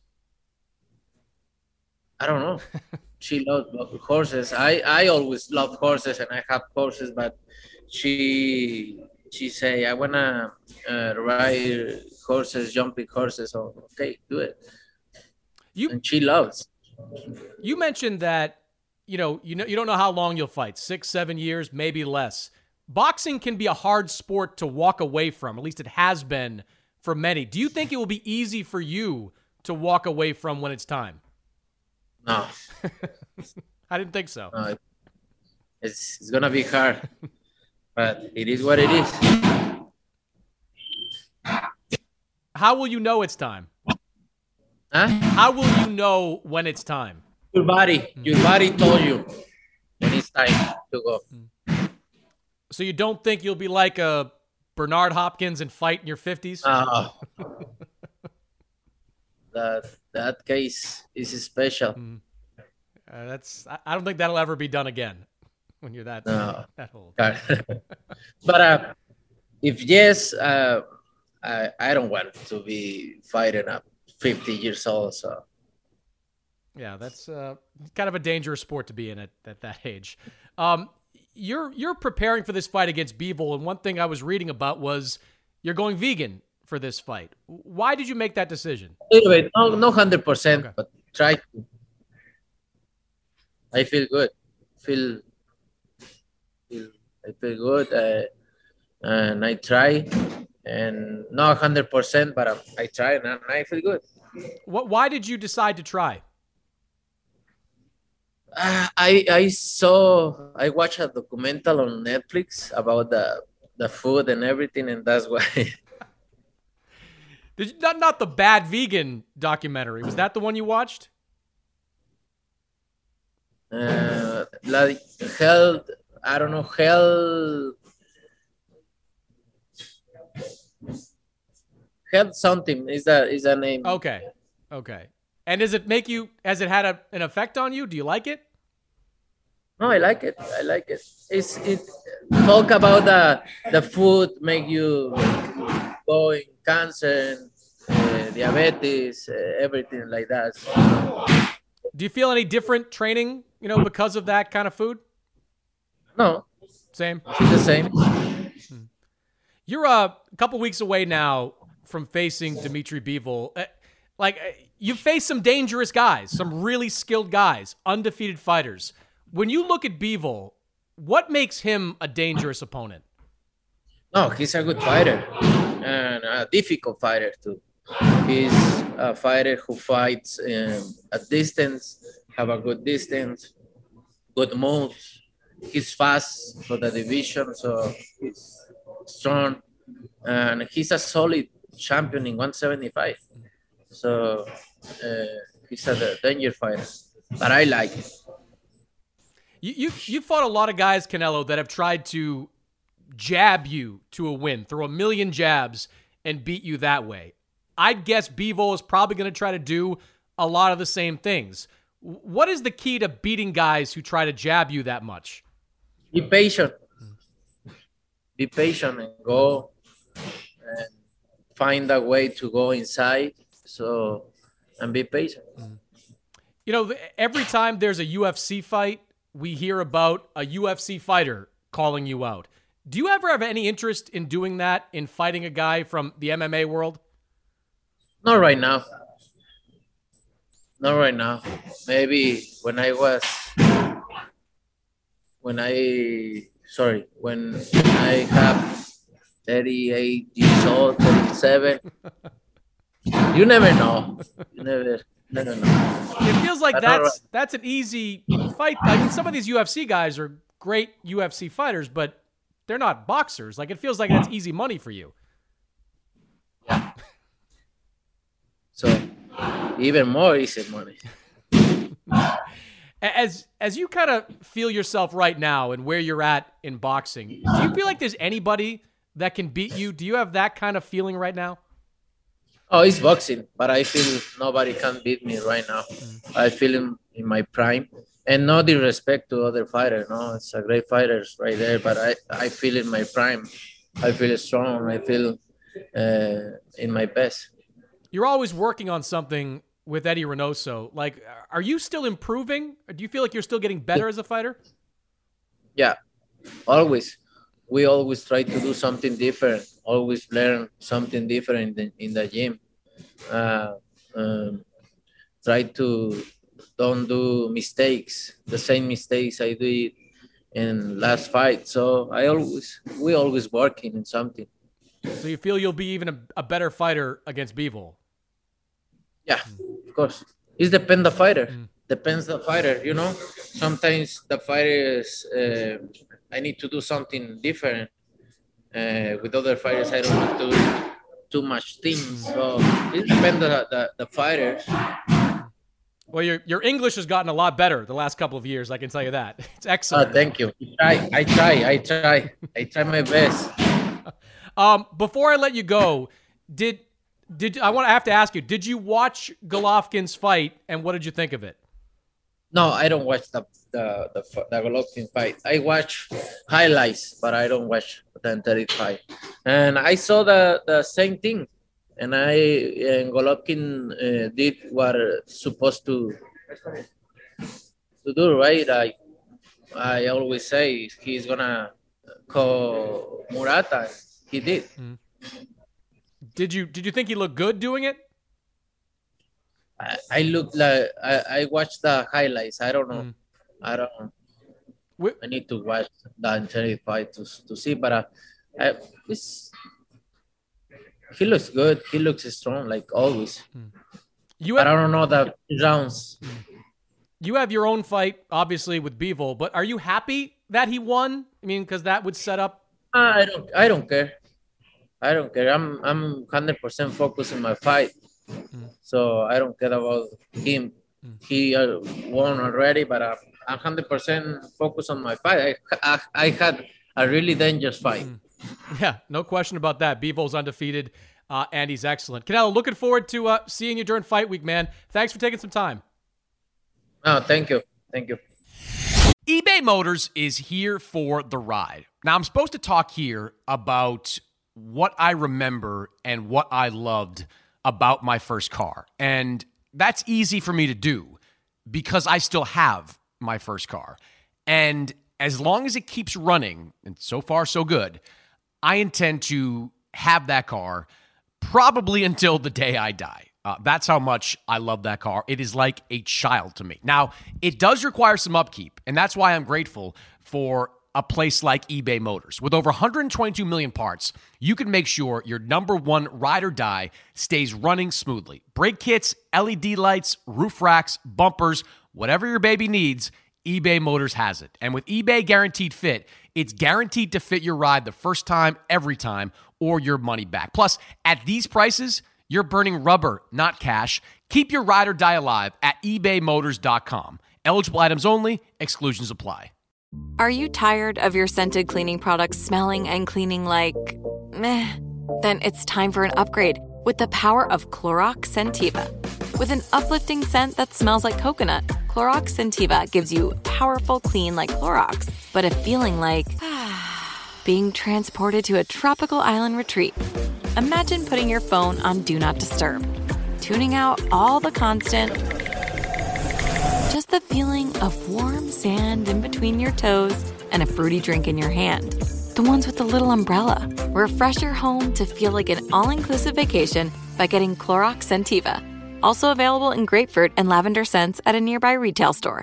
I don't know. She loves horses. I always loved horses, and I have horses, but she say, I wanna ride horses, jumping horses. So okay, do it. And she loves. You mentioned that you don't know how long you'll fight, 6, 7 years, maybe less. Boxing can be a hard sport to walk away from. At least it has been for many. Do you think it will be easy for you to walk away from when it's time? No. I didn't think so. No, it's going to be hard, but it is what it is. How will you know it's time? Huh? How will you know when it's time? Your body told you when it's time to go. So you don't think you'll be like a Bernard Hopkins and fight in your 50s? That case is special. I don't think that'll ever be done again when you're that old. But if yes, I don't want to be fighting up 50 years old. So yeah, that's kind of a dangerous sport to be in at that age. You're preparing for this fight against Bivol, and one thing I was reading about was you're going vegan for this fight. Why did you make that decision? Anyway, no 100%, but try to. I feel good. I feel good, and I try, and not 100%, but I try, and I feel good. Why did you decide to try? I watched a documental on Netflix about the food and everything, and that's why. Did you, not the Bad Vegan documentary? Was that the one you watched? Like health. I don't know, health something is a name. Okay. And has it had an effect on you? Do you like it? No, I like it. It talk about the food make you go in cancer, diabetes, everything like that. Do you feel any different training, because of that kind of food? No. Same? It's the same. You're a couple weeks away now from facing Dimitri Bivol. You face some dangerous guys, some really skilled guys, undefeated fighters. When you look at Bivol, what makes him a dangerous opponent? No, he's a good fighter and a difficult fighter too. He's a fighter who fights at distance, have a good distance, good moves. He's fast for the division, so he's strong. And he's a solid champion in 175. So he's a danger fighter. But I like it. You fought a lot of guys, Canelo, that have tried to jab you to a win, throw a million jabs and beat you that way. I'd guess Bivol is probably going to try to do a lot of the same things. What is the key to beating guys who try to jab you that much? Be patient. Be patient and go and find a way to go inside. And be patient. You know, every time there's a UFC fight, we hear about a UFC fighter calling you out. Do you ever have any interest in doing that, in fighting a guy from the MMA world? Not right now. Not right now. Maybe when I have 38 years old, 37. You never know. You never know. It feels like that's an easy fight. I mean, some of these UFC guys are great UFC fighters, but they're not boxers. Like, it feels like that's easy money for you. Yeah. So even more easy money. As you kind of feel yourself right now and where you're at in boxing, do you feel like there's anybody that can beat you? Do you have that kind of feeling right now? Oh, it's boxing, but I feel nobody can beat me right now. I feel in my prime. And no disrespect to other fighters, no, it's a great fighters right there, but I feel in my prime. I feel strong. I feel in my best. You're always working on something with Eddie Reynoso. Like, are you still improving? Or do you feel like you're still getting better as a fighter? Yeah, always. We always try to do something different, always learn something different in the gym. Try to don't do mistakes, the same mistakes I did in last fight. So we always working in something. So you feel you'll be even a better fighter against Bivol? Yeah, of course. It depends the fighter. Depends the fighter, you know. Sometimes the fighters, I need to do something different. With other fighters, I don't want to do too much things. So it depends the fighters. Well, your English has gotten a lot better the last couple of years. I can tell you that. It's excellent. Thank you. I try my best. Before I let you go, I have to ask you, did you watch Golovkin's fight, and what did you think of it? No, I don't watch the Golovkin fight. I watch highlights, but I don't watch the entire fight. And I saw the same thing. And Golovkin did what supposed to do, right? I always say he's gonna call Murata. He did. Did you think he looked good doing it? I watched the highlights. I don't know. I need to watch the entire fight to see, but he looks good. He looks strong, like always. But I don't know the rounds. You have your own fight, obviously, with Bivol, but are you happy that he won? I mean, because that would set up. I don't care. I don't care. I'm 100% focused on my fight, so I don't care about him. He won already, but I'm 100% focused on my fight. I had a really dangerous fight. Yeah, no question about that. Bivol's undefeated, and he's excellent. Canelo, looking forward to seeing you during fight week, man. Thanks for taking some time. Oh, thank you. Thank you. eBay Motors is here for the ride. Now, I'm supposed to talk here about what I remember and what I loved about my first car. And that's easy for me to do because I still have my first car. And as long as it keeps running, and so far so good, I intend to have that car probably until the day I die. That's how much I love that car. It is like a child to me. Now, it does require some upkeep, and that's why I'm grateful for a place like eBay Motors. With over 122 million parts, you can make sure your number one ride or die stays running smoothly. Brake kits, LED lights, roof racks, bumpers, whatever your baby needs, eBay Motors has it. And with eBay Guaranteed Fit, it's guaranteed to fit your ride the first time, every time, or your money back. Plus, at these prices, you're burning rubber, not cash. Keep your ride or die alive at ebaymotors.com. Eligible items only. Exclusions apply. Are you tired of your scented cleaning products smelling and cleaning like meh? Then it's time for an upgrade with the power of Clorox Scentiva. With an uplifting scent that smells like coconut, Clorox Scentiva gives you powerful clean like Clorox, but a feeling like being transported to a tropical island retreat. Imagine putting your phone on Do Not Disturb, tuning out all the constant, just the feeling of warm sand in between your toes and a fruity drink in your hand. The ones with the little umbrella. Refresh your home to feel like an all-inclusive vacation by getting Clorox Scentiva. Also available in grapefruit and lavender scents at a nearby retail store.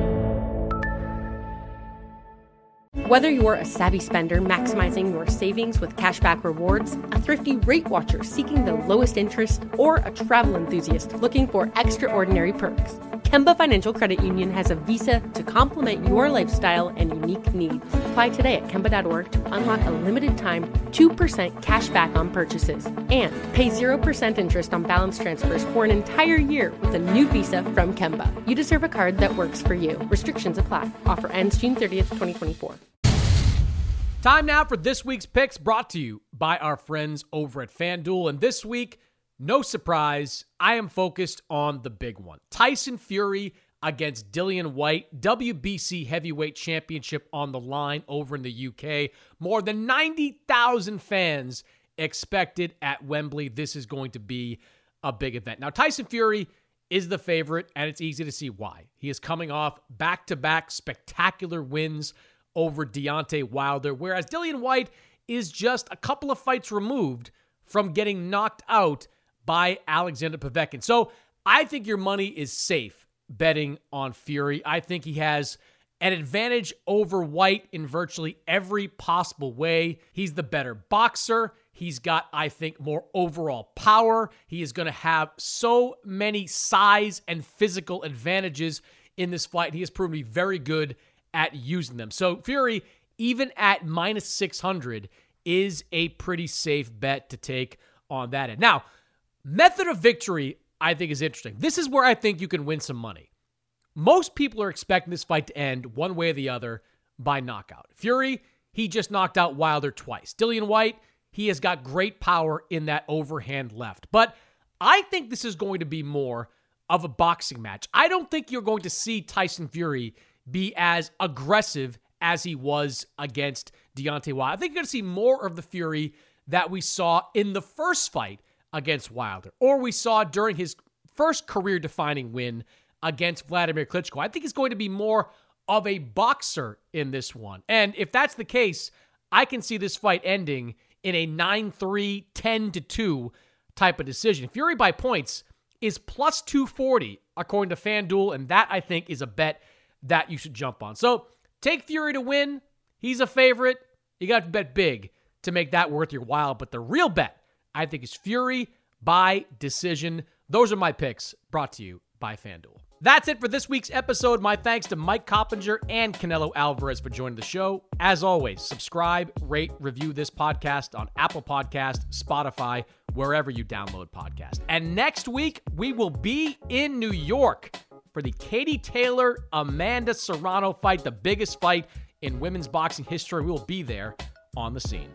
Whether you're a savvy spender maximizing your savings with cashback rewards, a thrifty rate watcher seeking the lowest interest, or a travel enthusiast looking for extraordinary perks, Kemba Financial Credit Union has a visa to complement your lifestyle and unique needs. Apply today at Kemba.org to unlock a limited-time 2% cash back on purchases and pay 0% interest on balance transfers for an entire year with a new visa from Kemba. You deserve a card that works for you. Restrictions apply. Offer ends June 30th, 2024. Time now for this week's picks, brought to you by our friends over at FanDuel. And this week, no surprise, I am focused on the big one. Tyson Fury against Dillian Whyte, WBC Heavyweight Championship on the line over in the UK. More than 90,000 fans expected at Wembley. This is going to be a big event. Now, Tyson Fury is the favorite, and it's easy to see why. He is coming off back-to-back spectacular wins over Deontay Wilder, whereas Dillian Whyte is just a couple of fights removed from getting knocked out by Alexander Povetkin. So I think your money is safe betting on Fury. I think he has an advantage over Whyte in virtually every possible way. He's the better boxer. He's got, I think, more overall power. He is going to have so many size and physical advantages in this fight. He has proven to be very good at using them. So Fury, even at minus 600, is a pretty safe bet to take on that end. Now, method of victory, I think, is interesting. This is where I think you can win some money. Most people are expecting this fight to end one way or the other by knockout. Fury, he just knocked out Wilder twice. Dillian Whyte, he has got great power in that overhand left. But I think this is going to be more of a boxing match. I don't think you're going to see Tyson Fury be as aggressive as he was against Deontay Wilder. I think you're going to see more of the Fury that we saw in the first fight against Wilder, or we saw during his first career-defining win against Vladimir Klitschko. I think he's going to be more of a boxer in this one. And if that's the case, I can see this fight ending in a 9-3, 10-2 type of decision. Fury by points is plus 240 according to FanDuel, and that, I think, is a bet that you should jump on. So take Fury to win. He's a favorite. You got to bet big to make that worth your while. But the real bet, I think, is Fury by decision. Those are my picks, brought to you by FanDuel. That's it for this week's episode. My thanks to Mike Coppinger and Canelo Alvarez for joining the show. As always, subscribe, rate, review this podcast on Apple Podcasts, Spotify, wherever you download podcasts. And next week, we will be in New York for the Katie Taylor-Amanda Serrano fight, the biggest fight in women's boxing history. We will be there on the scene.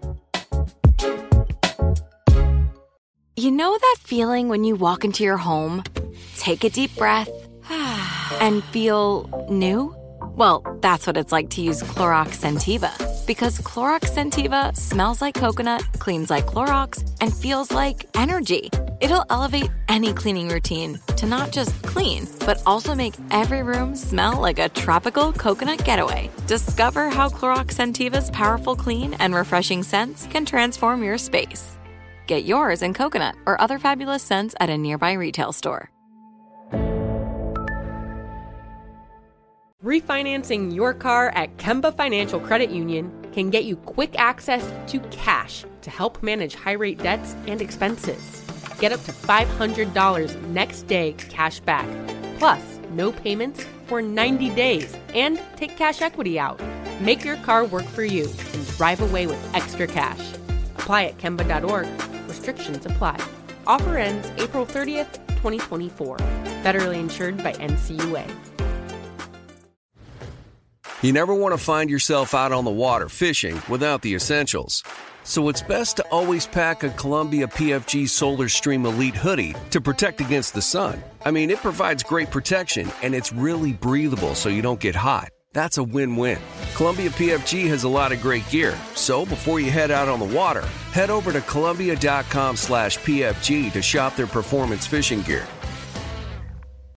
You know that feeling when you walk into your home, take a deep breath, and feel new? Well, that's what it's like to use Clorox Scentiva. Because Clorox Scentiva smells like coconut, cleans like Clorox, and feels like energy. It'll elevate any cleaning routine to not just clean, but also make every room smell like a tropical coconut getaway. Discover how Clorox Scentiva's powerful clean and refreshing scents can transform your space. Get yours in coconut or other fabulous scents at a nearby retail store. Refinancing your car at Kemba Financial Credit Union can get you quick access to cash to help manage high-rate debts and expenses. Get up to $500 next day cash back, plus no payments for 90 days, and take cash equity out. Make your car work for you and drive away with extra cash. Apply at Kemba.org. Restrictions apply. Offer ends April 30th, 2024. Federally insured by NCUA. You never want to find yourself out on the water fishing without the essentials. So it's best to always pack a Columbia PFG Solar Stream Elite hoodie to protect against the sun. I mean, it provides great protection, and it's really breathable so you don't get hot. That's a win-win. Columbia PFG has a lot of great gear, so before you head out on the water, head over to Columbia.com/PFG to shop their performance fishing gear.